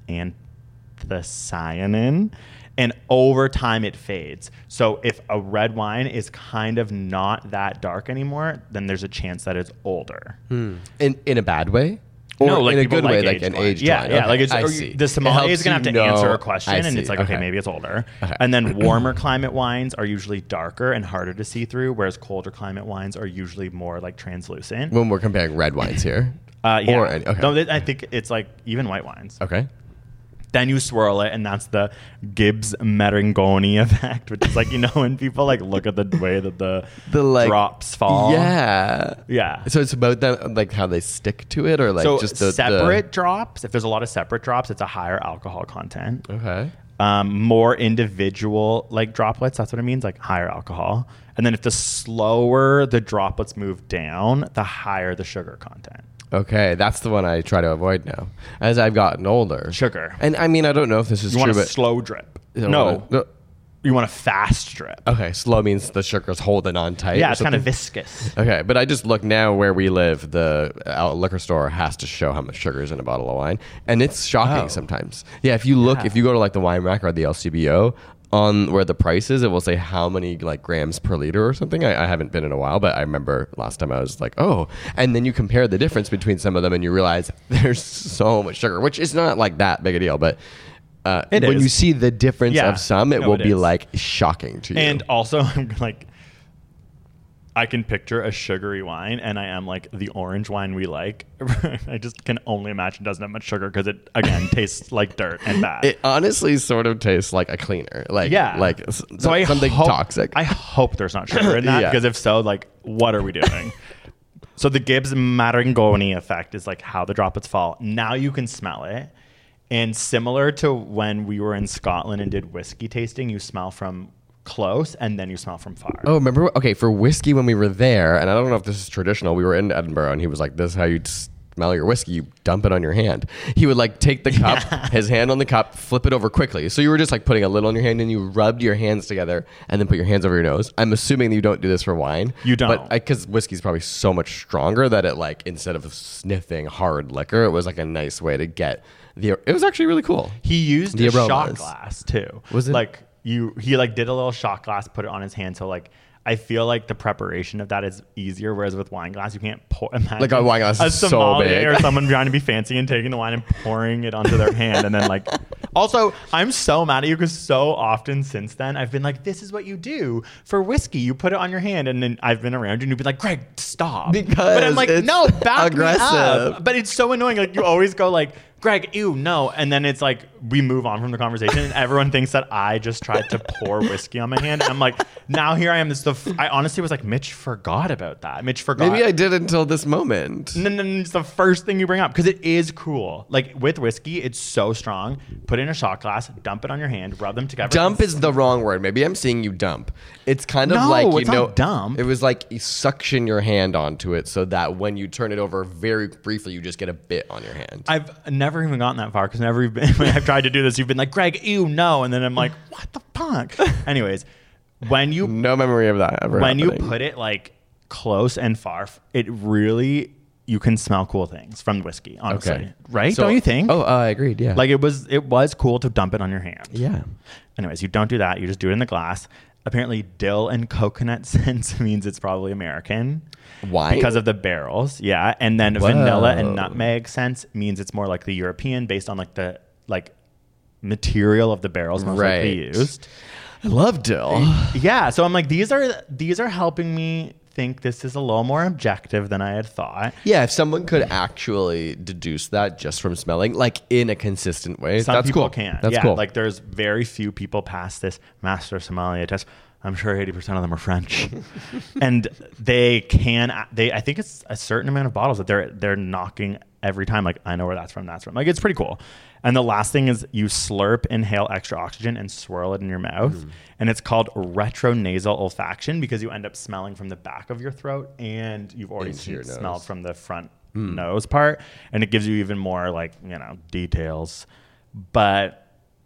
[SPEAKER 6] anthocyanin. And over time, it fades. So if a red wine is kind of not that dark anymore, then there's a chance that it's older.
[SPEAKER 7] In a bad way? Or no, like in a good way, like an aged wine.
[SPEAKER 6] Yeah, okay, like the sommelier is going to have to answer a question, and it's like, okay, maybe it's older. Okay. And then warmer climate wines are usually darker and harder to see through, whereas colder climate wines are usually more like translucent.
[SPEAKER 7] When we're comparing red wines here?
[SPEAKER 6] Yeah. No, I think it's like even white wines.
[SPEAKER 7] Okay.
[SPEAKER 6] Then you swirl it, and that's the Gibbs Marangoni effect, which is like, you know, when people like look at the way that the like, drops fall.
[SPEAKER 7] Yeah.
[SPEAKER 6] Yeah.
[SPEAKER 7] So it's about them, like how they stick to it, or like
[SPEAKER 6] so
[SPEAKER 7] just
[SPEAKER 6] separate drops. If there's a lot of separate drops, it's a higher alcohol content.
[SPEAKER 7] Okay.
[SPEAKER 6] More individual like droplets, that's what it means, like higher alcohol. And then if the slower the droplets move down, the higher the sugar content.
[SPEAKER 7] Okay, that's the one I try to avoid now as I've gotten older.
[SPEAKER 6] Sugar.
[SPEAKER 7] And I mean, I don't know if this is
[SPEAKER 6] true,
[SPEAKER 7] true,
[SPEAKER 6] but...
[SPEAKER 7] You
[SPEAKER 6] want a slow drip. No. You want a fast drip.
[SPEAKER 7] Okay, slow means the sugar's holding on tight.
[SPEAKER 6] Yeah, it's kind of viscous.
[SPEAKER 7] Okay, but I just look now where we live, the liquor store has to show how much sugar is in a bottle of wine. And it's shocking sometimes. Yeah, if you look, if you go to like the wine rack or the LCBO, on where the price is, it will say how many like grams per liter or something. I haven't been in a while, but I remember last time I was like, oh. And then you compare the difference between some of them and you realize there's so much sugar, which is not like that big a deal. But when you see the difference of some, it will be like shocking to you.
[SPEAKER 6] And also, I'm like, I can picture a sugary wine, and I am like, the orange wine we like, I just can only imagine doesn't have much sugar because it, again, tastes like dirt and bad.
[SPEAKER 7] It honestly sort of tastes like a cleaner. Like,
[SPEAKER 6] so
[SPEAKER 7] something toxic.
[SPEAKER 6] I hope there's not sugar in that, because if so, like, what are we doing? So the Gibbs Marangoni effect is like how the droplets fall. Now you can smell it. And similar to when we were in Scotland and did whiskey tasting, you smell from close and then you smell from far.
[SPEAKER 7] Oh, remember? Okay, for whiskey when we were there, and I don't know if this is traditional, we were in Edinburgh and he was like, this is how you smell your whiskey, you dump it on your hand. He would like take the cup, his hand on the cup, flip it over quickly. So you were just like putting a little on your hand and you rubbed your hands together and then put your hands over your nose. I'm assuming that you don't do this for wine.
[SPEAKER 6] You don't.
[SPEAKER 7] But because whiskey's probably so much stronger that it like, instead of sniffing hard liquor, it was like a nice way to get it was actually really cool.
[SPEAKER 6] He used a shot glass too.
[SPEAKER 7] Was it?
[SPEAKER 6] Like, he like did a little shot glass, put it on his hand. So like, I feel like the preparation of that is easier, whereas with wine glass you can't pour. Imagine
[SPEAKER 7] Like a wine glass is so
[SPEAKER 6] sommelier
[SPEAKER 7] big.
[SPEAKER 6] or someone trying to be fancy and taking the wine and pouring it onto their hand, and then like. Also, I'm so mad at you because so often since then I've been like, this is what you do for whiskey. You put it on your hand, and then I've been around you and you've been like, Greg, stop.
[SPEAKER 7] Because
[SPEAKER 6] but I'm like,
[SPEAKER 7] it's
[SPEAKER 6] no, back
[SPEAKER 7] aggressive.
[SPEAKER 6] me up. But it's so annoying. Like you always go like, Greg, ew, no. And then it's like we move on from the conversation and everyone thinks that I just tried to pour whiskey on my hand. And I'm like, now here I am. I honestly was like, Mitch forgot about that. Mitch forgot.
[SPEAKER 7] Maybe I did until this moment.
[SPEAKER 6] And then it's the first thing you bring up because it is cool. Like with whiskey, it's so strong. Put it in a shot glass, dump it on your hand, rub them together.
[SPEAKER 7] Dump is the wrong word. Maybe I'm seeing you dump. It's kind of
[SPEAKER 6] No,
[SPEAKER 7] like, you
[SPEAKER 6] it's
[SPEAKER 7] know,
[SPEAKER 6] not dump.
[SPEAKER 7] It was like you suction your hand onto it so that when you turn it over very briefly, you just get a bit on your hand.
[SPEAKER 6] I've never even gotten that far because when I've tried to do this, you've been like, Greg, ew, no. And then I'm like, what the fuck? Anyways, when you
[SPEAKER 7] No memory of that ever
[SPEAKER 6] when
[SPEAKER 7] happening.
[SPEAKER 6] you put it like close and far, it really, you can smell cool things from whiskey, honestly.
[SPEAKER 7] Okay.
[SPEAKER 6] Right?
[SPEAKER 7] So-
[SPEAKER 6] Don't you think?
[SPEAKER 7] Oh, I agreed. Yeah.
[SPEAKER 6] Like it was cool to dump it on your hand.
[SPEAKER 7] yeah.
[SPEAKER 6] Anyways, you don't do that. You just do it in the glass. Apparently, dill and coconut scent means it's probably American.
[SPEAKER 7] Why?
[SPEAKER 6] Because of the barrels. Yeah. And then vanilla and nutmeg scent means it's more like the European based on like the material of the barrels most likely used.
[SPEAKER 7] I love dill.
[SPEAKER 6] Yeah. So I'm like, these are helping me think this is a little more objective than I had thought.
[SPEAKER 7] Yeah, if someone could actually deduce that just from smelling, like in a consistent way,
[SPEAKER 6] Some
[SPEAKER 7] that's
[SPEAKER 6] people
[SPEAKER 7] cool.
[SPEAKER 6] can.
[SPEAKER 7] That's
[SPEAKER 6] yeah,
[SPEAKER 7] cool.
[SPEAKER 6] like there's very few people pass this master sommelier test. I'm sure 80% of them are French, and I think it's a certain amount of bottles that they're knocking every time. Like I know where that's from. Like it's pretty cool. And the last thing is you slurp, inhale extra oxygen, and swirl it in your mouth. And it's called retronasal olfaction because you end up smelling from the back of your throat, and you've already
[SPEAKER 7] Into your
[SPEAKER 6] smelled
[SPEAKER 7] nose.
[SPEAKER 6] from the front nose part, and it gives you even more like details. But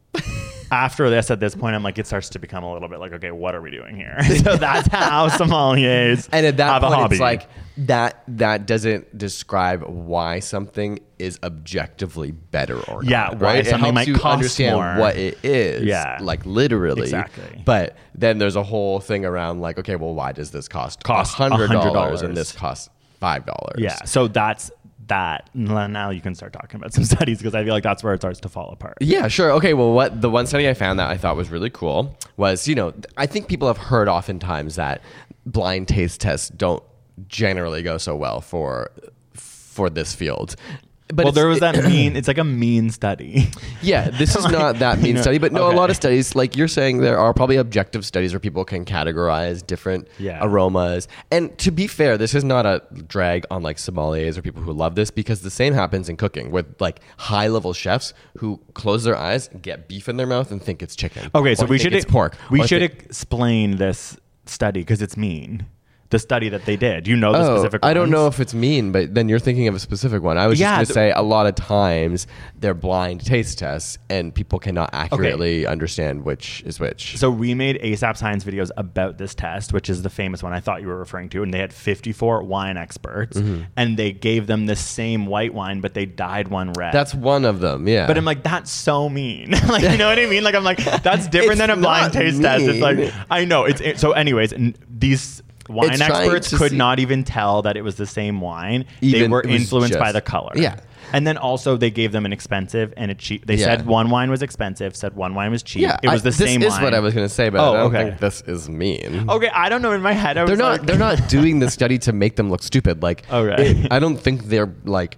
[SPEAKER 6] after this, at this point, I'm like, it starts to become a little bit like, okay, what are we doing here? So that's how sommeliers
[SPEAKER 7] And at that
[SPEAKER 6] have a
[SPEAKER 7] point,
[SPEAKER 6] hobby.
[SPEAKER 7] it's like that doesn't describe why something is objectively better or
[SPEAKER 6] Yeah,
[SPEAKER 7] not.
[SPEAKER 6] why
[SPEAKER 7] Right? It
[SPEAKER 6] something
[SPEAKER 7] helps
[SPEAKER 6] might
[SPEAKER 7] you
[SPEAKER 6] cost
[SPEAKER 7] understand
[SPEAKER 6] more.
[SPEAKER 7] what it is.
[SPEAKER 6] Yeah.
[SPEAKER 7] Like literally.
[SPEAKER 6] Exactly.
[SPEAKER 7] But then there's a whole thing around like, okay, well, why does this cost
[SPEAKER 6] $100
[SPEAKER 7] $100 and this costs $5?
[SPEAKER 6] Yeah, so that's that. Now you can start talking about some studies because I feel like that's where it starts to fall apart.
[SPEAKER 7] Yeah, sure. Okay, well, the one study I found that I thought was really cool was, I think people have heard oftentimes that blind taste tests don't generally go so well for this field. But
[SPEAKER 6] Well, there was that mean, it's like a mean study.
[SPEAKER 7] Yeah, this is not that mean study, but no,
[SPEAKER 6] okay.
[SPEAKER 7] a lot of studies, like you're saying, there are probably objective studies where people can categorize different aromas. And to be fair, this is not a drag on like sommeliers or people who love this, because the same happens in cooking with like high level chefs who close their eyes, get beef in their mouth, and think it's chicken.
[SPEAKER 6] Okay, so
[SPEAKER 7] or
[SPEAKER 6] we
[SPEAKER 7] think
[SPEAKER 6] should
[SPEAKER 7] it's pork.
[SPEAKER 6] We
[SPEAKER 7] or
[SPEAKER 6] should
[SPEAKER 7] think-
[SPEAKER 6] explain this study because it's mean. The study that they did. You know the specific ones?
[SPEAKER 7] I don't know if it's mean, but then you're thinking of a specific one. I was just going to say a lot of times they're blind taste tests and people cannot accurately understand which is which.
[SPEAKER 6] So we made ASAP Science videos about this test, which is the famous one I thought you were referring to. And they had 54 wine experts and they gave them the same white wine, but they dyed one red.
[SPEAKER 7] That's one of them, yeah.
[SPEAKER 6] But I'm like, that's so mean. Like, you know what I mean? Like, I'm like, that's different than a blind taste test. It's like, I know. So anyways, these wine experts could not even tell that it was the same wine. They were influenced by the color.
[SPEAKER 7] Yeah.
[SPEAKER 6] And then also they gave them an expensive and a cheap. They said one wine was expensive, said one wine was cheap.
[SPEAKER 7] Yeah,
[SPEAKER 6] it was the same wine.
[SPEAKER 7] This is what I was going to say, but I don't think this is mean.
[SPEAKER 6] Okay, I don't know. In my head, I was
[SPEAKER 7] They're not doing the study to make them look stupid. Like, I don't think their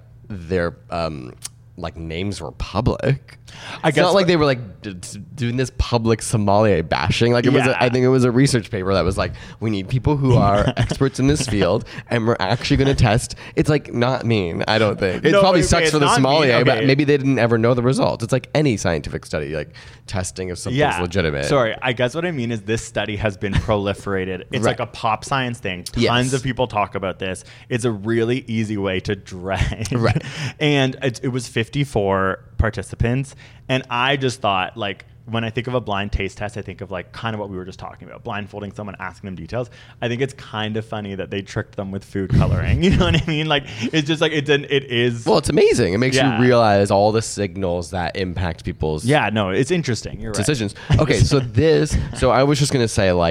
[SPEAKER 7] names were public. It's not like they were like doing this public sommelier bashing. Like it was, I think it was a research paper that was like, we need people who are experts in this field, and we're actually going to test. It's like not mean. I don't think it probably sucks for the sommelier, but maybe they didn't ever know the results. It's like any scientific study, like testing if something's legitimate.
[SPEAKER 6] Sorry, I guess what I mean is this study has been proliferated. It's like a pop science thing. Tons of people talk about this. It's a really easy way to drag.
[SPEAKER 7] Right.
[SPEAKER 6] And it was 54 participants. And I just thought, like, when I think of a blind taste test, I think of like kind of what we were just talking about, blindfolding someone, asking them details. I think it's kind of funny that they tricked them with food coloring. You know what I mean? Like, it's just like, it is.
[SPEAKER 7] Well, it's amazing. It makes you realize all the signals that impact people's
[SPEAKER 6] no, it's interesting. You're
[SPEAKER 7] decisions. Right. Okay, so I was just going to say, like,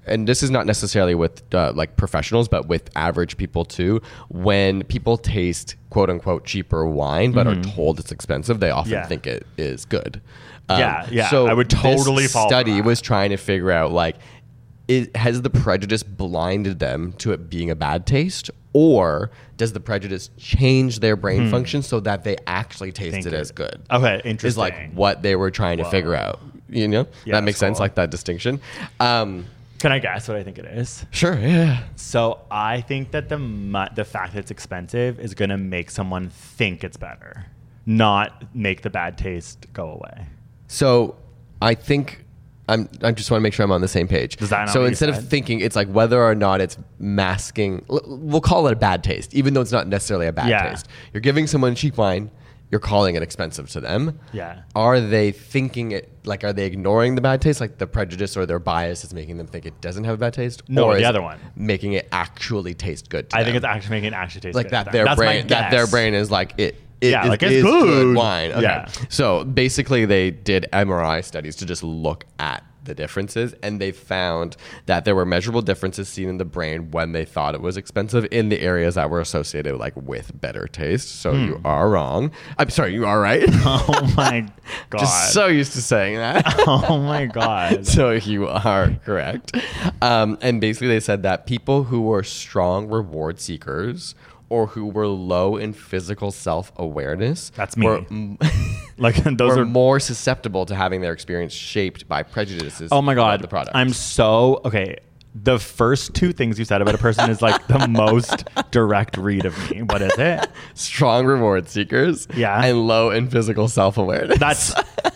[SPEAKER 7] and this is not necessarily with like professionals, but with average people too, when people taste quote unquote cheaper wine but are told it's expensive, they often think it is good.
[SPEAKER 6] So I would totally
[SPEAKER 7] this
[SPEAKER 6] fall for
[SPEAKER 7] study
[SPEAKER 6] that.
[SPEAKER 7] was trying to figure out like, has the prejudice blinded them to it being a bad taste, or does the prejudice change their brain function so that they actually taste it as good?
[SPEAKER 6] Okay, interesting.
[SPEAKER 7] Is like what they were trying to figure out. You know, that makes sense.
[SPEAKER 6] Cool.
[SPEAKER 7] Like that distinction.
[SPEAKER 6] Can I guess what I think it is?
[SPEAKER 7] Sure. Yeah.
[SPEAKER 6] So I think that the fact that it's expensive is going to make someone think it's better, not make the bad taste go away.
[SPEAKER 7] So I think I just want to make sure I'm on the same page.
[SPEAKER 6] Does that not
[SPEAKER 7] so
[SPEAKER 6] what you
[SPEAKER 7] instead
[SPEAKER 6] said?
[SPEAKER 7] of thinking it's like whether or not it's masking, we'll call it a bad taste, even though it's not necessarily a bad taste. You're giving someone cheap wine, you're calling it expensive to them.
[SPEAKER 6] Yeah.
[SPEAKER 7] Are they thinking it, like, are they ignoring the bad taste? Like the prejudice or their bias is making them think it doesn't have a bad taste?
[SPEAKER 6] No,
[SPEAKER 7] or
[SPEAKER 6] the
[SPEAKER 7] is
[SPEAKER 6] other
[SPEAKER 7] it
[SPEAKER 6] one.
[SPEAKER 7] making it actually taste good to
[SPEAKER 6] I
[SPEAKER 7] them?
[SPEAKER 6] think it's actually making it actually taste
[SPEAKER 7] like
[SPEAKER 6] good.
[SPEAKER 7] that their
[SPEAKER 6] That's my
[SPEAKER 7] brain, that their
[SPEAKER 6] guess.
[SPEAKER 7] brain is like it
[SPEAKER 6] like it's
[SPEAKER 7] is
[SPEAKER 6] good.
[SPEAKER 7] wine. Okay.
[SPEAKER 6] Yeah.
[SPEAKER 7] So basically they did MRI studies to just look at the differences, and they found that there were measurable differences seen in the brain when they thought it was expensive in the areas that were associated like with better taste. So you are wrong. I'm sorry, you are right.
[SPEAKER 6] Oh my God.
[SPEAKER 7] Just so used to saying that.
[SPEAKER 6] Oh my God.
[SPEAKER 7] So you are correct. And basically they said that people who were strong reward seekers or who were low in physical self-awareness.
[SPEAKER 6] That's me.
[SPEAKER 7] Were,
[SPEAKER 6] Like those
[SPEAKER 7] were
[SPEAKER 6] are
[SPEAKER 7] more susceptible to having their experience shaped by prejudices.
[SPEAKER 6] Oh my God.
[SPEAKER 7] About the product.
[SPEAKER 6] I'm so okay. The first two things you said about a person is like the most direct read of me. What is it?
[SPEAKER 7] Strong reward seekers.
[SPEAKER 6] Yeah.
[SPEAKER 7] And low in physical self-awareness.
[SPEAKER 6] That's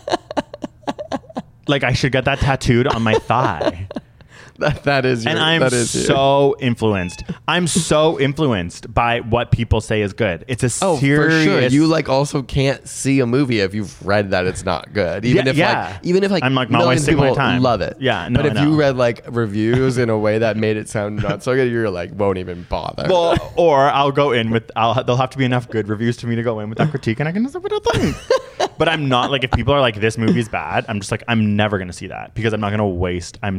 [SPEAKER 6] like I should get that tattooed on my thigh.
[SPEAKER 7] that is your,
[SPEAKER 6] And I'm
[SPEAKER 7] that is you.
[SPEAKER 6] so influenced. I'm so influenced by what people say is good. It's a
[SPEAKER 7] Oh,
[SPEAKER 6] serious.
[SPEAKER 7] for sure. You like also can't see a movie if you've read that it's not good. Even if like
[SPEAKER 6] I'm like not
[SPEAKER 7] millions of
[SPEAKER 6] wasting my
[SPEAKER 7] people
[SPEAKER 6] time.
[SPEAKER 7] love it.
[SPEAKER 6] Yeah, no,
[SPEAKER 7] but if
[SPEAKER 6] I know.
[SPEAKER 7] you read like reviews in a way that made it sound not so good, you're like won't even bother.
[SPEAKER 6] Well, or I'll go in with there'll have to be enough good reviews to me to go in with that critique, and I can just what I think. But I'm not like if people are like this movie's bad, I'm just like I'm never gonna see that because I'm not gonna waste. I'm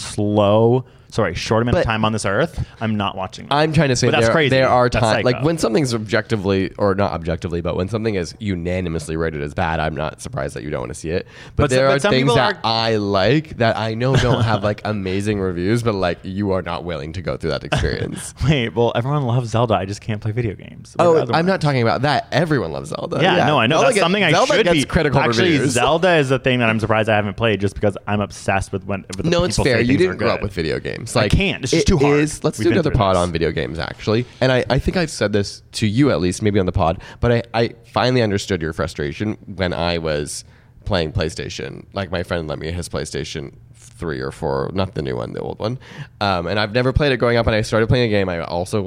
[SPEAKER 6] short amount of time on this earth. I'm not watching that.
[SPEAKER 7] I'm trying to say
[SPEAKER 6] But that's
[SPEAKER 7] there,
[SPEAKER 6] crazy.
[SPEAKER 7] there are
[SPEAKER 6] That's
[SPEAKER 7] times like
[SPEAKER 6] psycho.
[SPEAKER 7] when something's objectively or not objectively, but when something is unanimously rated as bad, I'm not surprised that you don't want to see it. But there are
[SPEAKER 6] some
[SPEAKER 7] things
[SPEAKER 6] people
[SPEAKER 7] that
[SPEAKER 6] are-
[SPEAKER 7] I like that I know don't have like amazing reviews, but like you are not willing to go through that experience.
[SPEAKER 6] Wait, well, everyone loves Zelda. I just can't play video games. What are the other
[SPEAKER 7] I'm not
[SPEAKER 6] ones?
[SPEAKER 7] talking about that. Everyone loves Zelda.
[SPEAKER 6] Yeah, no, I know. That's something I
[SPEAKER 7] Zelda
[SPEAKER 6] should
[SPEAKER 7] gets
[SPEAKER 6] be.
[SPEAKER 7] critical
[SPEAKER 6] Actually,
[SPEAKER 7] reviews.
[SPEAKER 6] Zelda is the thing that I'm surprised I haven't played just because I'm obsessed with when. With
[SPEAKER 7] No,
[SPEAKER 6] the
[SPEAKER 7] it's
[SPEAKER 6] people
[SPEAKER 7] fair.
[SPEAKER 6] say
[SPEAKER 7] You
[SPEAKER 6] things
[SPEAKER 7] didn't
[SPEAKER 6] are
[SPEAKER 7] grow up
[SPEAKER 6] good.
[SPEAKER 7] with video games.
[SPEAKER 6] I
[SPEAKER 7] Like,
[SPEAKER 6] can't. It's just too hard.
[SPEAKER 7] Let's
[SPEAKER 6] We've
[SPEAKER 7] do
[SPEAKER 6] been
[SPEAKER 7] another
[SPEAKER 6] through
[SPEAKER 7] pod
[SPEAKER 6] this.
[SPEAKER 7] on video games, actually. And I think I've said this to you at least, maybe on the pod, but I finally understood your frustration when I was playing PlayStation. Like my friend lent me his PlayStation 3 or 4, not the new one, the old one. And I've never played it growing up. And I started playing a game. I also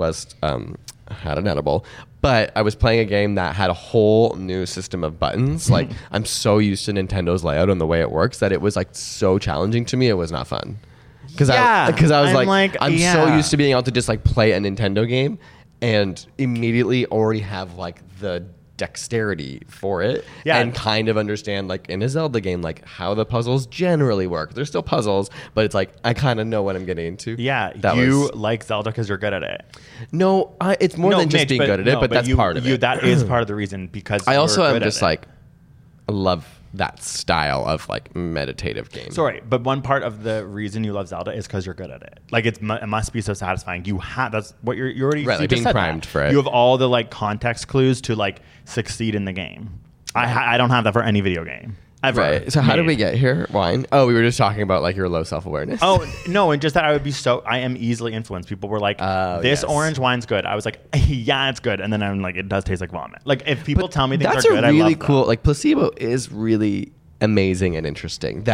[SPEAKER 7] had an edible, but I was playing a game that had a whole new system of buttons. Like I'm so used to Nintendo's layout and the way it works that it was like so challenging to me. It was not fun. Because I was like, I'm so used to being able to just like play a Nintendo game and immediately already have like the dexterity for it and kind of understand like in a Zelda game like how the puzzles generally work. They're still puzzles, but it's like I kind of know what I'm getting into.
[SPEAKER 6] Yeah, you like Zelda because you're good at it.
[SPEAKER 7] No, it's more than just
[SPEAKER 6] Mitch,
[SPEAKER 7] being good at it, but that's part of it.
[SPEAKER 6] That is part of the reason because
[SPEAKER 7] I also
[SPEAKER 6] you're
[SPEAKER 7] am
[SPEAKER 6] good
[SPEAKER 7] just
[SPEAKER 6] at it.
[SPEAKER 7] like I love that style of like meditative game.
[SPEAKER 6] Sorry, but one part of the reason you love Zelda is because you're good at it. Like it must be so satisfying. You have that's what you're already
[SPEAKER 7] Right,
[SPEAKER 6] you
[SPEAKER 7] like
[SPEAKER 6] just
[SPEAKER 7] being
[SPEAKER 6] said
[SPEAKER 7] primed
[SPEAKER 6] that.
[SPEAKER 7] for it.
[SPEAKER 6] You have all the like context clues to like succeed in the game. I don't have that for any video game ever.
[SPEAKER 7] Right. So how did
[SPEAKER 6] made.
[SPEAKER 7] we get here? Wine. Oh, we were just talking about like your low self-awareness.
[SPEAKER 6] Oh no, and just that I am easily influenced. People were like, "This
[SPEAKER 7] yes.
[SPEAKER 6] orange wine's good." I was like, "Yeah, it's good," and then I'm like, "It does taste like vomit." Like if people tell me things
[SPEAKER 7] that's
[SPEAKER 6] are good,
[SPEAKER 7] a really
[SPEAKER 6] I love
[SPEAKER 7] cool.
[SPEAKER 6] them.
[SPEAKER 7] Like placebo is really amazing and interesting.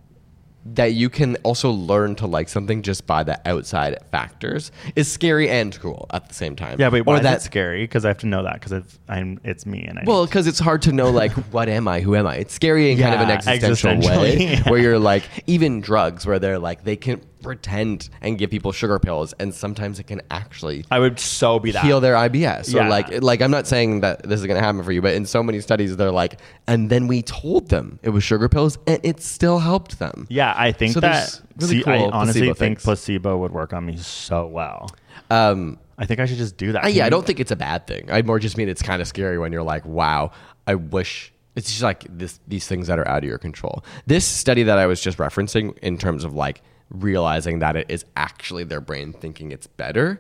[SPEAKER 7] That you can also learn to like something just by the outside factors is scary and cool at the same time.
[SPEAKER 6] Yeah, wait, why
[SPEAKER 7] or
[SPEAKER 6] is
[SPEAKER 7] that
[SPEAKER 6] that scary? Because I have to know that because it's me and I.
[SPEAKER 7] Well, because it's hard to know, like, what am I? Who am I? It's scary in kind of an
[SPEAKER 6] Yeah,
[SPEAKER 7] existential way,
[SPEAKER 6] existentially.
[SPEAKER 7] where you're like, even drugs, where they're like, they can pretend and give people sugar pills, and sometimes it can actually
[SPEAKER 6] I would so be that.
[SPEAKER 7] heal their IBS. So
[SPEAKER 6] Yeah.
[SPEAKER 7] like I'm not saying that this is going to happen for you, but in so many studies they're like, and then we told them it was sugar pills and it still helped them.
[SPEAKER 6] Yeah, I think
[SPEAKER 7] So
[SPEAKER 6] that
[SPEAKER 7] there's really
[SPEAKER 6] I
[SPEAKER 7] cool
[SPEAKER 6] honestly
[SPEAKER 7] placebo
[SPEAKER 6] think
[SPEAKER 7] things.
[SPEAKER 6] placebo would work on me so well. I think I should just do that.
[SPEAKER 7] I don't think it's a bad thing. I more just mean it's kind of scary when you're like, wow, I wish. It's just like these things that are out of your control. This study that I was just referencing in terms of like realizing that it is actually their brain thinking it's better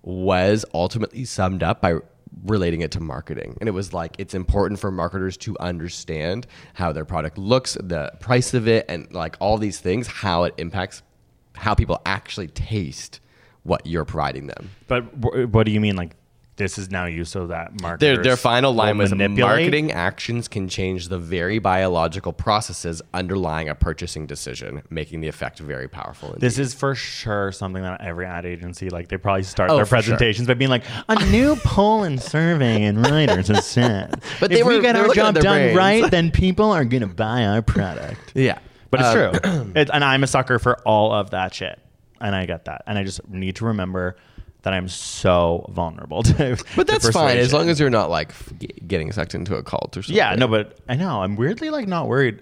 [SPEAKER 7] was ultimately summed up by relating it to marketing. And it was like, it's important for marketers to understand how their product looks, the price of it, and like all these things, how it impacts how people actually taste what you're providing them.
[SPEAKER 6] But what do you mean? Like, this is now used so that marketers
[SPEAKER 7] Their final line
[SPEAKER 6] will
[SPEAKER 7] was
[SPEAKER 6] manipulate?
[SPEAKER 7] marketing actions can change the very biological processes underlying a purchasing decision, making the effect very powerful. Indeed.
[SPEAKER 6] This is for sure something that every ad agency, like, they probably start
[SPEAKER 7] Oh,
[SPEAKER 6] their
[SPEAKER 7] for
[SPEAKER 6] presentations by being like, a new poll and survey in Reuters has said,
[SPEAKER 7] But
[SPEAKER 6] if
[SPEAKER 7] they
[SPEAKER 6] we
[SPEAKER 7] were-
[SPEAKER 6] get
[SPEAKER 7] they were
[SPEAKER 6] our
[SPEAKER 7] looking at
[SPEAKER 6] job
[SPEAKER 7] their
[SPEAKER 6] done
[SPEAKER 7] brains.
[SPEAKER 6] right, then people are going to buy our product.
[SPEAKER 7] Yeah.
[SPEAKER 6] But it's true. And I'm a sucker for all of that shit. And I get that. And I just need to remember that I'm so vulnerable to
[SPEAKER 7] But that's
[SPEAKER 6] to
[SPEAKER 7] fine as
[SPEAKER 6] persuasion.
[SPEAKER 7] long as you're not like getting sucked into a cult or something.
[SPEAKER 6] Yeah, no, but I know. I'm weirdly like not worried.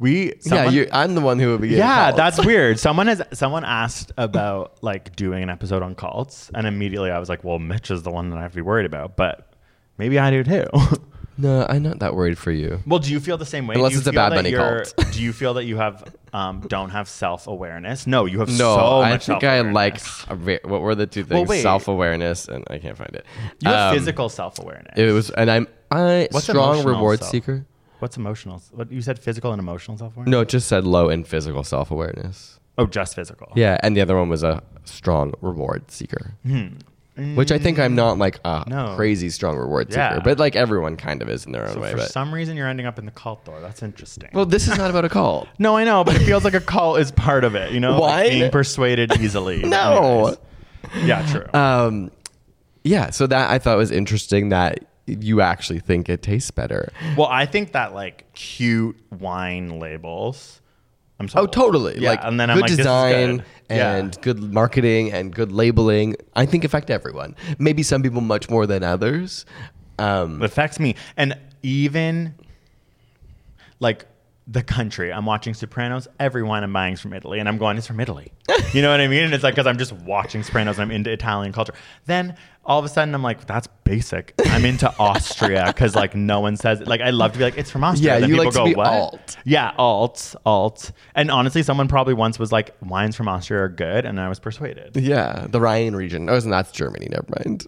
[SPEAKER 7] I'm the one who would be getting
[SPEAKER 6] Yeah,
[SPEAKER 7] cults.
[SPEAKER 6] that's weird. Someone asked about like doing an episode on cults, and immediately I was like, well, Mitch is the one that I have to be worried about, but maybe I do too.
[SPEAKER 7] No, I'm not that worried for you.
[SPEAKER 6] Well, do you feel the same way?
[SPEAKER 7] Unless
[SPEAKER 6] Do you
[SPEAKER 7] it's a
[SPEAKER 6] feel
[SPEAKER 7] Bad
[SPEAKER 6] that
[SPEAKER 7] Bunny
[SPEAKER 6] you're-
[SPEAKER 7] cult.
[SPEAKER 6] Do you feel that you have don't have self-awareness? No, you have
[SPEAKER 7] No,
[SPEAKER 6] so
[SPEAKER 7] I
[SPEAKER 6] much
[SPEAKER 7] think I like
[SPEAKER 6] self-awareness.
[SPEAKER 7] what were the two
[SPEAKER 6] Well,
[SPEAKER 7] things?
[SPEAKER 6] wait.
[SPEAKER 7] Self-awareness and I can't find it.
[SPEAKER 6] You have physical self-awareness.
[SPEAKER 7] It was, and I'm
[SPEAKER 6] What's
[SPEAKER 7] strong
[SPEAKER 6] emotional
[SPEAKER 7] reward
[SPEAKER 6] self-
[SPEAKER 7] seeker.
[SPEAKER 6] What's emotional? What you said? Physical and emotional self-awareness?
[SPEAKER 7] No, it just said low in physical self-awareness.
[SPEAKER 6] Oh, just physical.
[SPEAKER 7] Yeah, and the other one was a strong reward seeker. Which I think I'm not like a
[SPEAKER 6] No.
[SPEAKER 7] crazy strong reward seeker,
[SPEAKER 6] Yeah.
[SPEAKER 7] but like everyone kind of is in their own
[SPEAKER 6] So
[SPEAKER 7] way.
[SPEAKER 6] for
[SPEAKER 7] But
[SPEAKER 6] some reason, you're ending up in the cult door. That's interesting.
[SPEAKER 7] well, this is not about a cult.
[SPEAKER 6] No, I know, but it feels like a cult is part of it. You know, like
[SPEAKER 7] Why?
[SPEAKER 6] being persuaded easily.
[SPEAKER 7] No.
[SPEAKER 6] Anyways. Yeah, true.
[SPEAKER 7] Yeah, so that I thought was interesting that you actually think it tastes better.
[SPEAKER 6] Well, I think that like cute wine labels. I'm
[SPEAKER 7] Oh, totally.
[SPEAKER 6] Yeah,
[SPEAKER 7] like
[SPEAKER 6] and then I'm
[SPEAKER 7] good
[SPEAKER 6] like, this is
[SPEAKER 7] design
[SPEAKER 6] good.
[SPEAKER 7] and good marketing and good labeling, I think affect everyone. Maybe some people much more than others.
[SPEAKER 6] It affects me, and even like the country. I'm watching Sopranos. Every wine I'm buying is from Italy, and I'm going, it's from Italy. You know what I mean? And it's like because I'm just watching Sopranos. And I'm into Italian culture. Then all of a sudden I'm like, that's basic. I'm into Austria because like no one says it. Like I love to be like, it's from Austria.
[SPEAKER 7] Yeah,
[SPEAKER 6] Then
[SPEAKER 7] you
[SPEAKER 6] people
[SPEAKER 7] like to
[SPEAKER 6] go,
[SPEAKER 7] be
[SPEAKER 6] what?
[SPEAKER 7] alt.
[SPEAKER 6] Yeah, alt. And honestly, someone probably once was like, wines from Austria are good, and I was persuaded.
[SPEAKER 7] Yeah, the Rhine region. Oh, that's Germany. Never mind.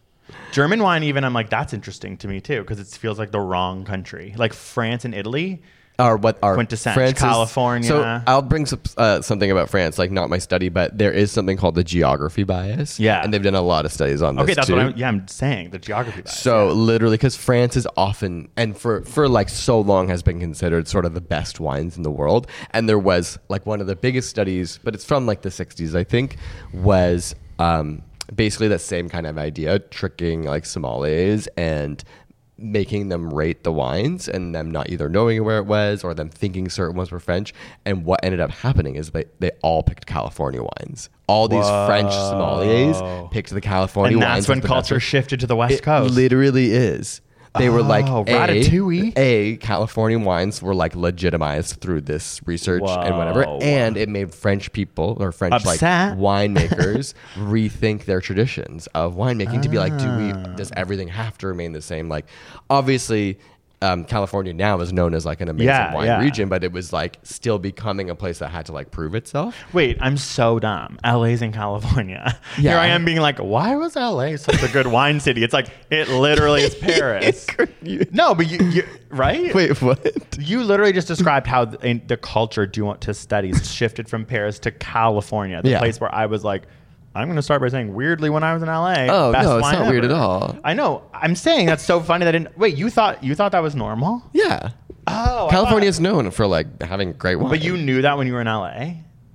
[SPEAKER 6] German wine, even I'm like, that's interesting to me too because it feels like the wrong country. Like France and Italy.
[SPEAKER 7] Or what are
[SPEAKER 6] Quintessence,
[SPEAKER 7] France's-
[SPEAKER 6] California.
[SPEAKER 7] So I'll bring something about France, like not my study, but there is something called the geography bias.
[SPEAKER 6] Yeah.
[SPEAKER 7] And they've done a lot of studies on this
[SPEAKER 6] Okay, that's
[SPEAKER 7] too.
[SPEAKER 6] what I'm saying. The geography bias.
[SPEAKER 7] So literally, because France is often, and for like so long has been considered sort of the best wines in the world. And there was like one of the biggest studies, but it's from like the 60s, I think, was basically that same kind of idea, tricking like sommeliers and making them rate the wines and them not either knowing where it was or them thinking certain ones were French. And what ended up happening is they all picked California wines. All these French sommeliers picked the California
[SPEAKER 6] and
[SPEAKER 7] wines.
[SPEAKER 6] that's when
[SPEAKER 7] as the best
[SPEAKER 6] culture
[SPEAKER 7] ones.
[SPEAKER 6] shifted to the West
[SPEAKER 7] It
[SPEAKER 6] Coast.
[SPEAKER 7] literally is. They were like,
[SPEAKER 6] Ratatouille.
[SPEAKER 7] California wines were like legitimized through this research and whatever.
[SPEAKER 6] Whoa.
[SPEAKER 7] And it made French people or French like
[SPEAKER 6] Upset.
[SPEAKER 7] winemakers rethink their traditions of winemaking to be like, does everything have to remain the same? Like, obviously, California now is known as like an amazing wine region, but it was like still becoming a place that had to like prove itself.
[SPEAKER 6] Wait, I'm so dumb. LA's in California.
[SPEAKER 7] Yeah.
[SPEAKER 6] Here I am being like, why was LA such a good wine city? It's like, it literally is Paris. No, but you right?
[SPEAKER 7] Wait, what?
[SPEAKER 6] You literally just described how the culture to study shifted from Paris to California, the
[SPEAKER 7] Yeah.
[SPEAKER 6] place where I was like, I'm going to start by saying weirdly when I was in LA.
[SPEAKER 7] Oh,
[SPEAKER 6] best
[SPEAKER 7] no, it's
[SPEAKER 6] wine
[SPEAKER 7] not weird
[SPEAKER 6] ever.
[SPEAKER 7] at all.
[SPEAKER 6] I know. I'm saying that's so funny that I didn't. Wait, you thought that was normal?
[SPEAKER 7] Yeah.
[SPEAKER 6] Oh,
[SPEAKER 7] California is known for like having great wine.
[SPEAKER 6] But you knew that when you were in LA?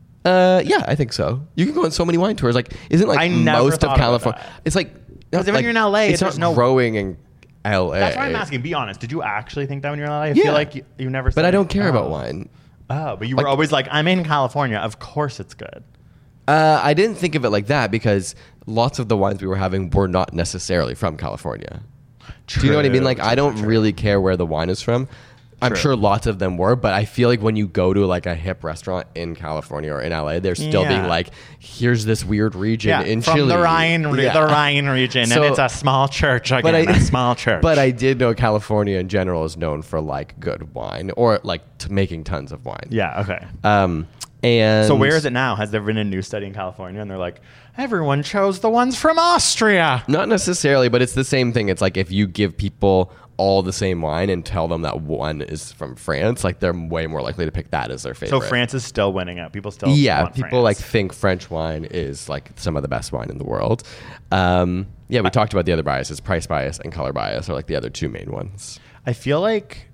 [SPEAKER 7] Yeah, I think so. You can go on so many wine tours. Like, isn't like
[SPEAKER 6] I never
[SPEAKER 7] most
[SPEAKER 6] thought
[SPEAKER 7] of
[SPEAKER 6] about
[SPEAKER 7] California?
[SPEAKER 6] that.
[SPEAKER 7] It's like
[SPEAKER 6] Because when
[SPEAKER 7] like,
[SPEAKER 6] you're in LA,
[SPEAKER 7] it's
[SPEAKER 6] there's
[SPEAKER 7] not
[SPEAKER 6] no
[SPEAKER 7] growing in LA.
[SPEAKER 6] That's why I'm asking. Be honest. Did you actually think that when you were in LA? I
[SPEAKER 7] Yeah.
[SPEAKER 6] feel like you never said
[SPEAKER 7] But I don't care
[SPEAKER 6] oh.
[SPEAKER 7] about wine.
[SPEAKER 6] Oh, but you were always like, I'm in California. Of course it's good.
[SPEAKER 7] I didn't think of it like that because lots of the wines we were having were not necessarily from California. Do you know what I mean? Like, I don't really care where the wine is from. I'm sure lots of them were, but I feel like when you go to like a hip restaurant in California or in LA, they're still being like, here's this weird region in
[SPEAKER 6] from
[SPEAKER 7] Chile.
[SPEAKER 6] the Rhine region, and it's a small church again, a small church.
[SPEAKER 7] But I did know California in general is known for like good wine or like making tons of wine.
[SPEAKER 6] Yeah, okay.
[SPEAKER 7] And
[SPEAKER 6] so where is it now? Has there been a new study in California? And they're like, everyone chose the ones from Austria.
[SPEAKER 7] Not necessarily, but it's the same thing. It's like if you give people all the same wine and tell them that one is from France, like they're way more likely to pick that as their favorite.
[SPEAKER 6] So France is still winning out. People still want
[SPEAKER 7] people
[SPEAKER 6] France.
[SPEAKER 7] like think French wine is like some of the best wine in the world. We talked about the other biases. Price bias and color bias are like the other two main ones.
[SPEAKER 6] I feel like,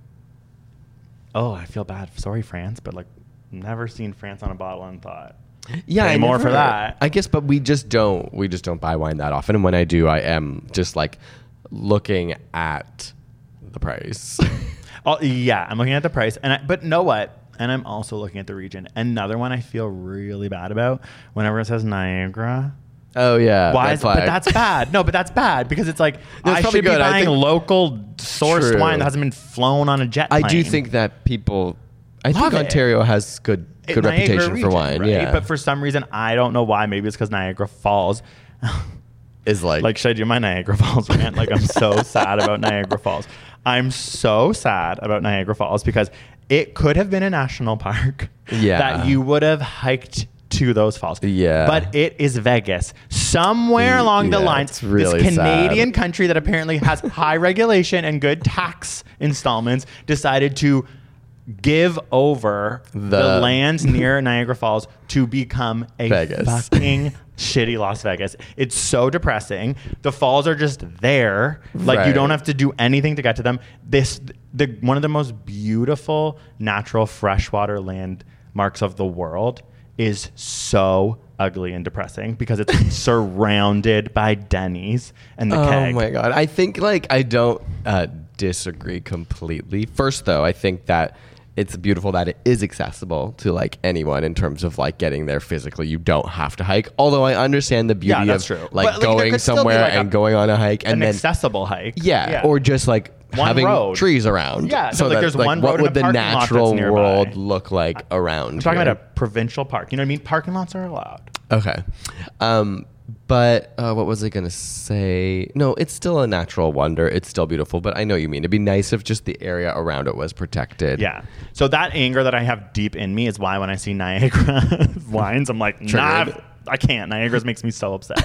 [SPEAKER 6] I feel bad. Sorry, France, but like never seen France on a bottle and thought, pay more for that.
[SPEAKER 7] I guess, but we just don't buy wine that often. And when I do, I am just like looking at the price.
[SPEAKER 6] I'm looking at the price, but know what? And I'm also looking at the region. Another one I feel really bad about whenever it says Niagara.
[SPEAKER 7] Oh yeah,
[SPEAKER 6] but that's bad. No, but that's bad because it's like I should be buying local sourced wine that hasn't been flown on a jet plane.
[SPEAKER 7] I do think that people. I think Ontario has good reputation
[SPEAKER 6] region,
[SPEAKER 7] for wine.
[SPEAKER 6] Right?
[SPEAKER 7] Yeah,
[SPEAKER 6] but for some reason I don't know why. Maybe it's because Niagara Falls
[SPEAKER 7] is like
[SPEAKER 6] should I do my Niagara Falls rant? Like I'm so sad about Niagara Falls. I'm so sad about Niagara Falls because it could have been a national park that you would have hiked to those falls.
[SPEAKER 7] Yeah.
[SPEAKER 6] But it is Vegas. Somewhere along the lines,
[SPEAKER 7] it's really
[SPEAKER 6] this Canadian
[SPEAKER 7] sad.
[SPEAKER 6] country that apparently has high regulation and good tax installments decided to give over the lands near Niagara Falls to become a fucking shitty Las Vegas. It's so depressing. The falls are just there. Like you don't have to do anything to get to them. One of the most beautiful natural freshwater landmarks of the world is so ugly and depressing because it's surrounded by Denny's and the keg.
[SPEAKER 7] Oh my God. I think like I don't disagree completely. First though, I think that it's beautiful that it is accessible to like anyone in terms of like getting there physically. You don't have to hike. Although I understand the beauty of like going somewhere and going on a hike and
[SPEAKER 6] an
[SPEAKER 7] then
[SPEAKER 6] accessible hike.
[SPEAKER 7] Yeah. Or just like having trees around.
[SPEAKER 6] Yeah.
[SPEAKER 7] So
[SPEAKER 6] there's one road.
[SPEAKER 7] What would the natural world
[SPEAKER 6] nearby
[SPEAKER 7] look like around?
[SPEAKER 6] I'm talking about a provincial park. You know what I mean? Parking lots are allowed.
[SPEAKER 7] Okay. But what was I going to say? No, it's still a natural wonder. It's still beautiful, but I know what you mean. It'd be nice if just the area around it was protected.
[SPEAKER 6] Yeah. So that anger that I have deep in me is why when I see Niagara wines, I'm like, nah, I can't. Niagara's makes me so upset.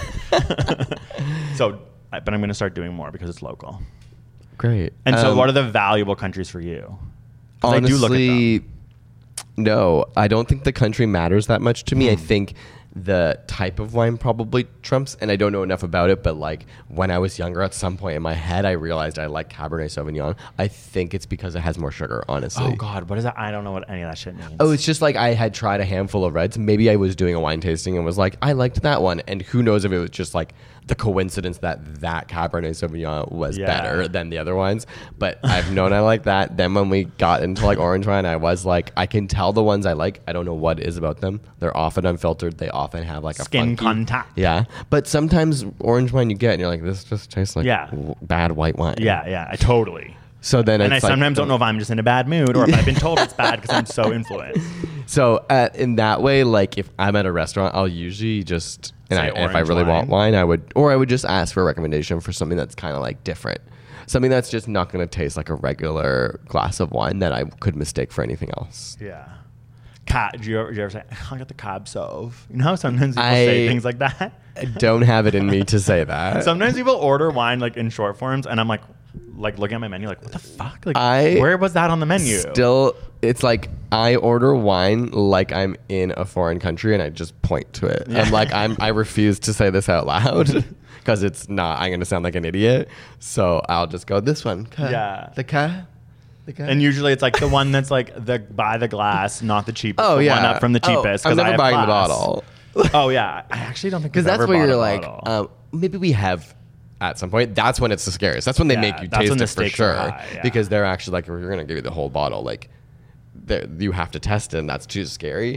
[SPEAKER 6] But I'm going to start doing more because it's local.
[SPEAKER 7] Great.
[SPEAKER 6] And so what are the valuable countries for you?
[SPEAKER 7] Honestly,
[SPEAKER 6] I do look at them.
[SPEAKER 7] No, I don't think the country matters that much to me. I think the type of wine probably trumps, and I don't know enough about it, but like when I was younger, at some point in my head, I realized I like Cabernet Sauvignon. I think it's because it has more sugar, honestly.
[SPEAKER 6] Oh God, what is that? I don't know what any of that shit means.
[SPEAKER 7] Oh, it's just like I had tried a handful of reds. Maybe I was doing a wine tasting and was like, I liked that one. And who knows if it was just like the coincidence that Cabernet Sauvignon was better than the other wines. But I've known I like that. Then when we got into like orange wine, I was like, I can tell the ones I like. I don't know what it is about them. They're often unfiltered. They often have like a
[SPEAKER 6] skin
[SPEAKER 7] funky
[SPEAKER 6] contact.
[SPEAKER 7] Yeah. But sometimes orange wine you get and you're like, this just tastes like bad white wine.
[SPEAKER 6] Yeah, I totally.
[SPEAKER 7] So then
[SPEAKER 6] I sometimes don't know if I'm just in a bad mood or if I've been told it's bad because I'm so influenced.
[SPEAKER 7] So in that way, like if I'm at a restaurant, I'll usually just and if I really want wine, I would just ask for a recommendation for something that's kind of like different, something that's just not going to taste like a regular glass of wine that I could mistake for anything else.
[SPEAKER 6] Yeah. Did you ever say, I got the Cab Sauv? You know how sometimes people say things like that?
[SPEAKER 7] I don't have it in me to say that.
[SPEAKER 6] Sometimes people order wine like in short forms and I'm like looking at my menu like, what the fuck? Like, where was that on the menu?
[SPEAKER 7] Still, it's like I order wine like I'm in a foreign country and I just point to it. I'm like, I refuse to say this out loud because it's not, I'm going to sound like an idiot. So I'll just go, this one. The
[SPEAKER 6] And usually it's like the one that's like by the glass, not the cheapest.
[SPEAKER 7] Oh, yeah.
[SPEAKER 6] One up from the cheapest.
[SPEAKER 7] I'm never buying the bottle.
[SPEAKER 6] Oh, yeah. I actually don't think
[SPEAKER 7] because that's where you're like, maybe we have at some point. That's when it's the scariest. That's when they make you taste it for sure. Because they're actually like, we're going to give you the whole bottle. Like, you have to test it, and that's too scary.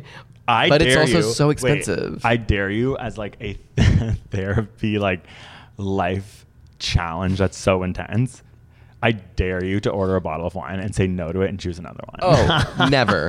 [SPEAKER 7] But it's also so expensive.
[SPEAKER 6] I dare you as like a therapy, like life challenge that's so intense. I dare you to order a bottle of wine and say no to it and choose another one.
[SPEAKER 7] Oh, never.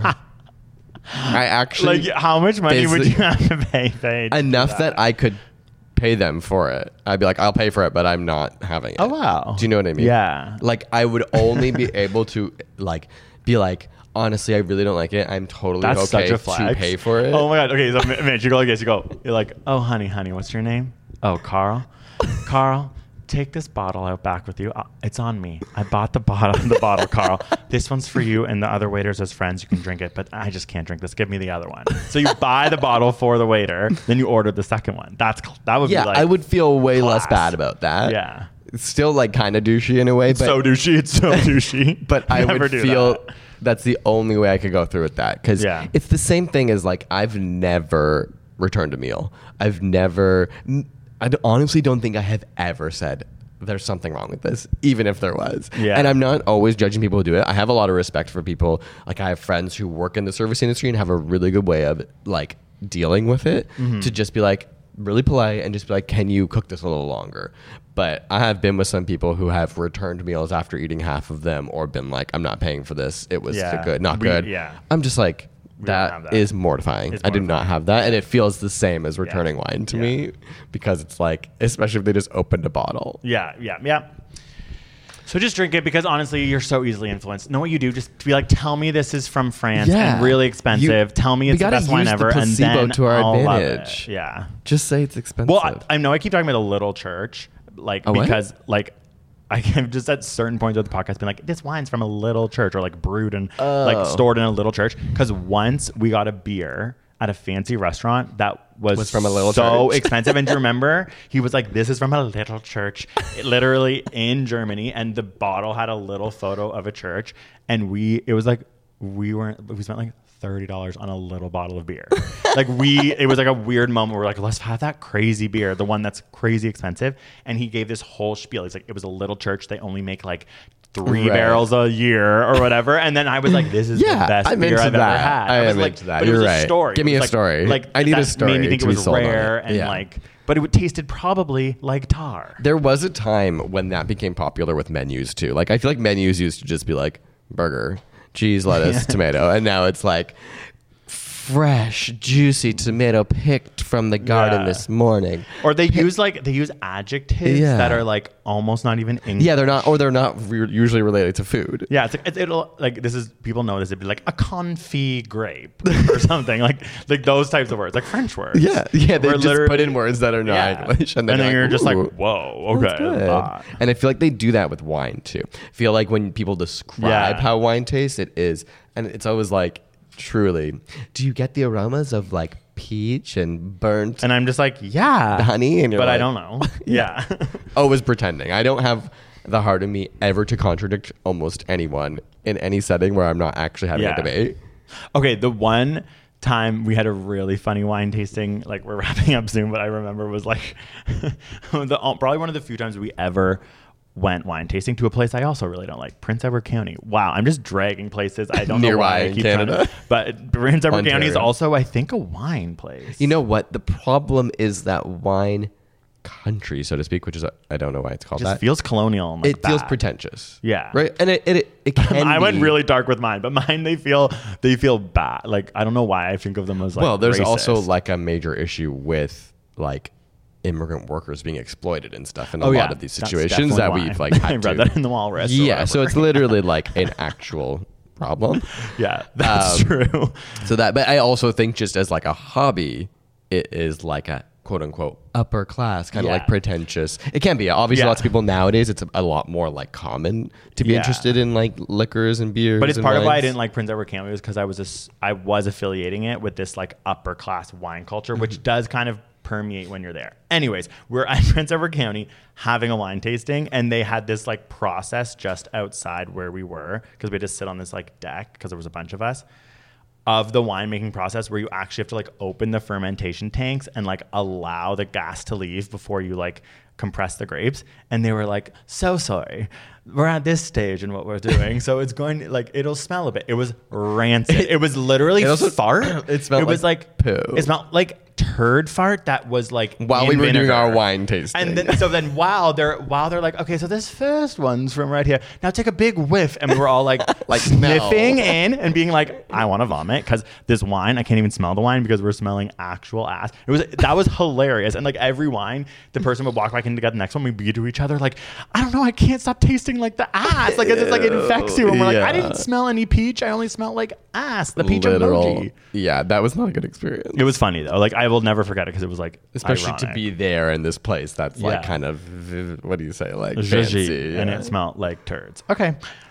[SPEAKER 7] I actually...
[SPEAKER 6] Like, how much money would you have to pay
[SPEAKER 7] enough that I could pay them for it. I'd be like, I'll pay for it, but I'm not having it.
[SPEAKER 6] Oh, wow.
[SPEAKER 7] Do you know what I mean?
[SPEAKER 6] Yeah.
[SPEAKER 7] Like, I would only be able to, like, be like, honestly, I really don't like it. I'm totally
[SPEAKER 6] That's
[SPEAKER 7] okay
[SPEAKER 6] such a flex.
[SPEAKER 7] to pay for it.
[SPEAKER 6] Oh, my God. Okay, so Mitch, you go like this. You're like, oh, honey, what's your name? Oh, Carl. Carl, take this bottle out back with you. It's on me. I bought the bottle, Carl. This one's for you and the other waiters as friends. You can drink it, but I just can't drink this. Give me the other one. So you buy the bottle for the waiter, then you order the second one. That would be like...
[SPEAKER 7] I would feel way
[SPEAKER 6] class.
[SPEAKER 7] less bad about that.
[SPEAKER 6] Yeah.
[SPEAKER 7] It's still like kind of douchey in a way.
[SPEAKER 6] It's so douchey.
[SPEAKER 7] But I
[SPEAKER 6] Never
[SPEAKER 7] would
[SPEAKER 6] do
[SPEAKER 7] feel...
[SPEAKER 6] that.
[SPEAKER 7] That's the only way I could go through with that. Because it's the same thing as like, I've never returned a meal. I honestly don't think I have ever said there's something wrong with this, even if there was. Yeah. And I'm not always judging people who do it. I have a lot of respect for people. Like, I have friends who work in the service industry and have a really good way of like dealing with it, to just be like really polite and just be like, can you cook this a little longer? But I have been with some people who have returned meals after eating half of them, or been like, I'm not paying for this. It was not good.
[SPEAKER 6] Yeah.
[SPEAKER 7] I'm just like, that is mortifying. I do not have that. And it feels the same as returning wine to me, because it's like, especially if they just opened a bottle.
[SPEAKER 6] Yeah. So just drink it, because honestly, you're so easily influenced. Know what you do? Just be like, tell me this is from France and really expensive. Tell me it's the best wine ever, and then
[SPEAKER 7] to our
[SPEAKER 6] I'll
[SPEAKER 7] advantage.
[SPEAKER 6] Love it. Yeah.
[SPEAKER 7] Just say it's expensive.
[SPEAKER 6] Well, I know I keep talking about the little church, like because like I've just at certain points of the podcast been like, this wine's from a little church, or like brewed and like stored in a little church. Because once we got a beer at a fancy restaurant that was from a little church. Expensive. And do you remember? He was like, this is from a little church, literally in Germany. And the bottle had a little photo of a church. And we spent like $30 on a little bottle of beer. It was like a weird moment where we're like, let's have that crazy beer, the one that's crazy expensive. And he gave this whole spiel. He's like, it was a little church. They only make like 3 barrels a year or whatever. And then I was like, this is the best beer I've ever had.
[SPEAKER 7] I am into that.
[SPEAKER 6] But
[SPEAKER 7] You're
[SPEAKER 6] it was
[SPEAKER 7] right.
[SPEAKER 6] a story.
[SPEAKER 7] Give me a story.
[SPEAKER 6] Like,
[SPEAKER 7] I need a story.
[SPEAKER 6] Made me think it was rare and
[SPEAKER 7] yeah.
[SPEAKER 6] like, but it tasted probably like tar.
[SPEAKER 7] There was a time when that became popular with menus too. Like, I feel like menus used to just be like burger, cheese, lettuce, tomato. And now it's like fresh, juicy tomato picked from the garden this morning.
[SPEAKER 6] Or they use adjectives that are like almost not even English.
[SPEAKER 7] Yeah, they're not usually related to food.
[SPEAKER 6] Yeah, it'll like, this is, people know this, it'd be like a confit grape or something like those types of words, like French words.
[SPEAKER 7] Yeah, they just put in words that are not English, and then
[SPEAKER 6] you're just like, whoa, okay.
[SPEAKER 7] And I feel like they do that with wine too. I feel like when people describe how wine tastes, it is, and it's always like, truly, do you get the aromas of like peach and burnt?
[SPEAKER 6] And I'm just like, yeah,
[SPEAKER 7] honey, and
[SPEAKER 6] but like, I don't know. Yeah.
[SPEAKER 7] Always pretending. I don't have the heart in me ever to contradict almost anyone in any setting where I'm not actually having a debate.
[SPEAKER 6] Okay, the one time we had a really funny wine tasting, like we're wrapping up soon, but I remember was like probably one of the few times we ever went wine tasting to a place I also really don't like, Prince Edward County. Wow, I'm just dragging places. I don't know why I keep Canada. But Prince Edward County is also, I think, a wine place.
[SPEAKER 7] You know what? The problem is that wine country, so to speak, which is I don't know why it's called that.
[SPEAKER 6] It just feels colonial. And
[SPEAKER 7] it feels pretentious.
[SPEAKER 6] Yeah.
[SPEAKER 7] Right? And it can
[SPEAKER 6] I went really dark with mine, but mine, they feel bad. Like, I don't know why I think of them as like
[SPEAKER 7] well, there's
[SPEAKER 6] racist.
[SPEAKER 7] Also like a major issue with like immigrant workers being exploited and stuff in a lot of these situations that we've like had
[SPEAKER 6] I read that in the Walrus.
[SPEAKER 7] Yeah, so it's literally like an actual problem.
[SPEAKER 6] Yeah, that's true.
[SPEAKER 7] So but I also think just as like a hobby, it is like a quote unquote upper class, kind of like pretentious. It can be. Obviously, lots of people nowadays, it's a lot more like common to be interested in like liquors and beers.
[SPEAKER 6] But it's part
[SPEAKER 7] wines.
[SPEAKER 6] of why I didn't like Prince Edward County, was because I was affiliating it with this like upper class wine culture, which does kind of permeate when you're there. Anyways, we're at Prince Edward County having a wine tasting, and they had this like process just outside where we were, because we had to sit on this like deck because there was a bunch of us. of the winemaking process where you actually have to like open the fermentation tanks and like allow the gas to leave before you like compress the grapes. And they were like, so sorry, we're at this stage in what we're doing, so it's going to, like, it'll smell a bit. It was rancid. It was literally fart.
[SPEAKER 7] It smelled
[SPEAKER 6] was like
[SPEAKER 7] poo.
[SPEAKER 6] It smelled like turd fart that was like
[SPEAKER 7] while we were doing our wine tasting.
[SPEAKER 6] And then while they're like, okay, so this first one's from right here. Now take a big whiff, and we were all like sniffing in and being like, I want to vomit because this wine, I can't even smell the wine because we're smelling actual ass. That was hilarious. And like every wine, the person would walk back in to get the next one. We'd be to each other like, I don't know, I can't stop tasting like the ass. Like it's just like it infects you. And we're like, I didn't smell any peach. I only smelled like ass. The peach emoji.
[SPEAKER 7] Yeah, that was not a good experience.
[SPEAKER 6] It was funny though. Like I will never forget it because it was like,
[SPEAKER 7] especially ironic. To be there in this place that's like kind of, what do you say, like fancy,
[SPEAKER 6] and it smelled like turds. Okay,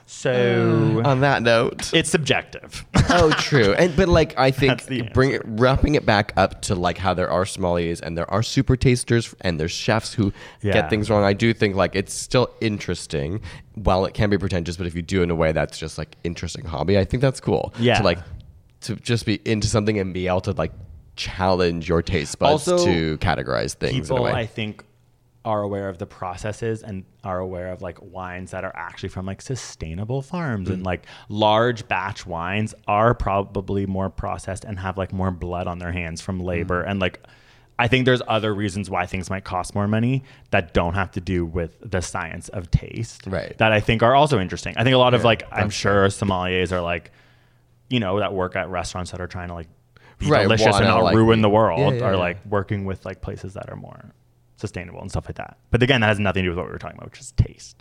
[SPEAKER 6] so
[SPEAKER 7] on that note,
[SPEAKER 6] it's subjective.
[SPEAKER 7] Oh, true. But like I think wrapping it back up to like how there are sommeliers and there are super tasters and there's chefs who get things wrong. I do think like it's still interesting. While it can be pretentious, but if you do it in a way that's just like interesting hobby, I think that's cool.
[SPEAKER 6] Yeah,
[SPEAKER 7] to just be into something and be able to like challenge your taste buds also, to categorize things
[SPEAKER 6] people,
[SPEAKER 7] in a way.
[SPEAKER 6] I think, are aware of the processes and are aware of like wines that are actually from like sustainable farms and like large batch wines are probably more processed and have like more blood on their hands from labor. And like, I think there's other reasons why things might cost more money that don't have to do with the science of taste.
[SPEAKER 7] Right.
[SPEAKER 6] That I think are also interesting. I think a lot of like, I'm sure sommeliers are like, you know, that work at restaurants that are trying to like be delicious and not ruin the world are like working with like places that are more sustainable and stuff like that. But again, that has nothing to do with what we were talking about, which is taste.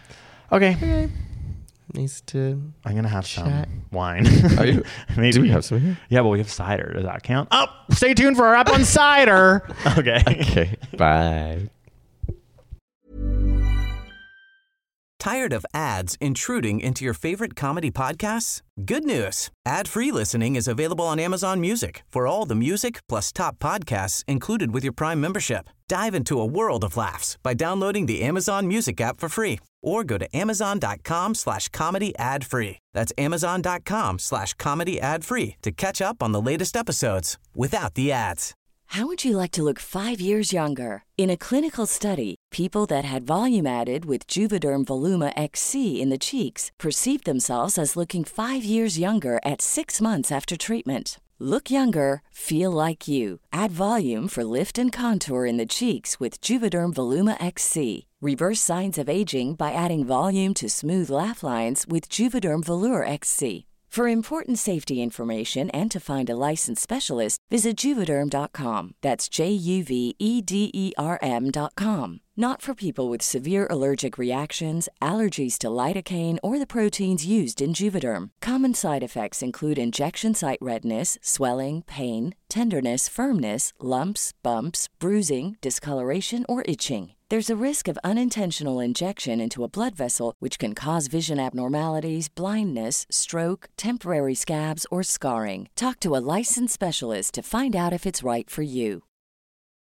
[SPEAKER 6] Okay.
[SPEAKER 7] Nice to
[SPEAKER 6] I'm going to have some wine.
[SPEAKER 7] Are you?
[SPEAKER 6] Maybe.
[SPEAKER 7] Do we have some here?
[SPEAKER 6] Yeah, well, we have cider. Does that count? Oh, stay tuned for our app on cider. Okay.
[SPEAKER 7] Okay. Bye.
[SPEAKER 1] Tired of ads intruding into your favorite comedy podcasts? Good news. Ad-free listening is available on Amazon Music for all the music plus top podcasts included with your Prime membership. Dive into a world of laughs by downloading the Amazon Music app for free or go to amazon.com/comedy ad-free. That's amazon.com/comedy ad-free to catch up on the latest episodes without the ads.
[SPEAKER 11] How would you like to look 5 years younger? In a clinical study, people that had volume added with Juvederm Voluma XC in the cheeks perceived themselves as looking 5 years younger at 6 months after treatment. Look younger, feel like you. Add volume for lift and contour in the cheeks with Juvederm Voluma XC. Reverse signs of aging by adding volume to smooth laugh lines with Juvederm Volure XC. For important safety information and to find a licensed specialist, visit Juvederm.com. That's JUVEDERM.com. Not for people with severe allergic reactions, allergies to lidocaine, or the proteins used in Juvederm. Common side effects include injection site redness, swelling, pain, tenderness, firmness, lumps, bumps, bruising, discoloration, or itching. There's a risk of unintentional injection into a blood vessel, which can cause vision abnormalities, blindness, stroke, temporary scabs, or scarring. Talk to a licensed specialist to find out if it's right for you.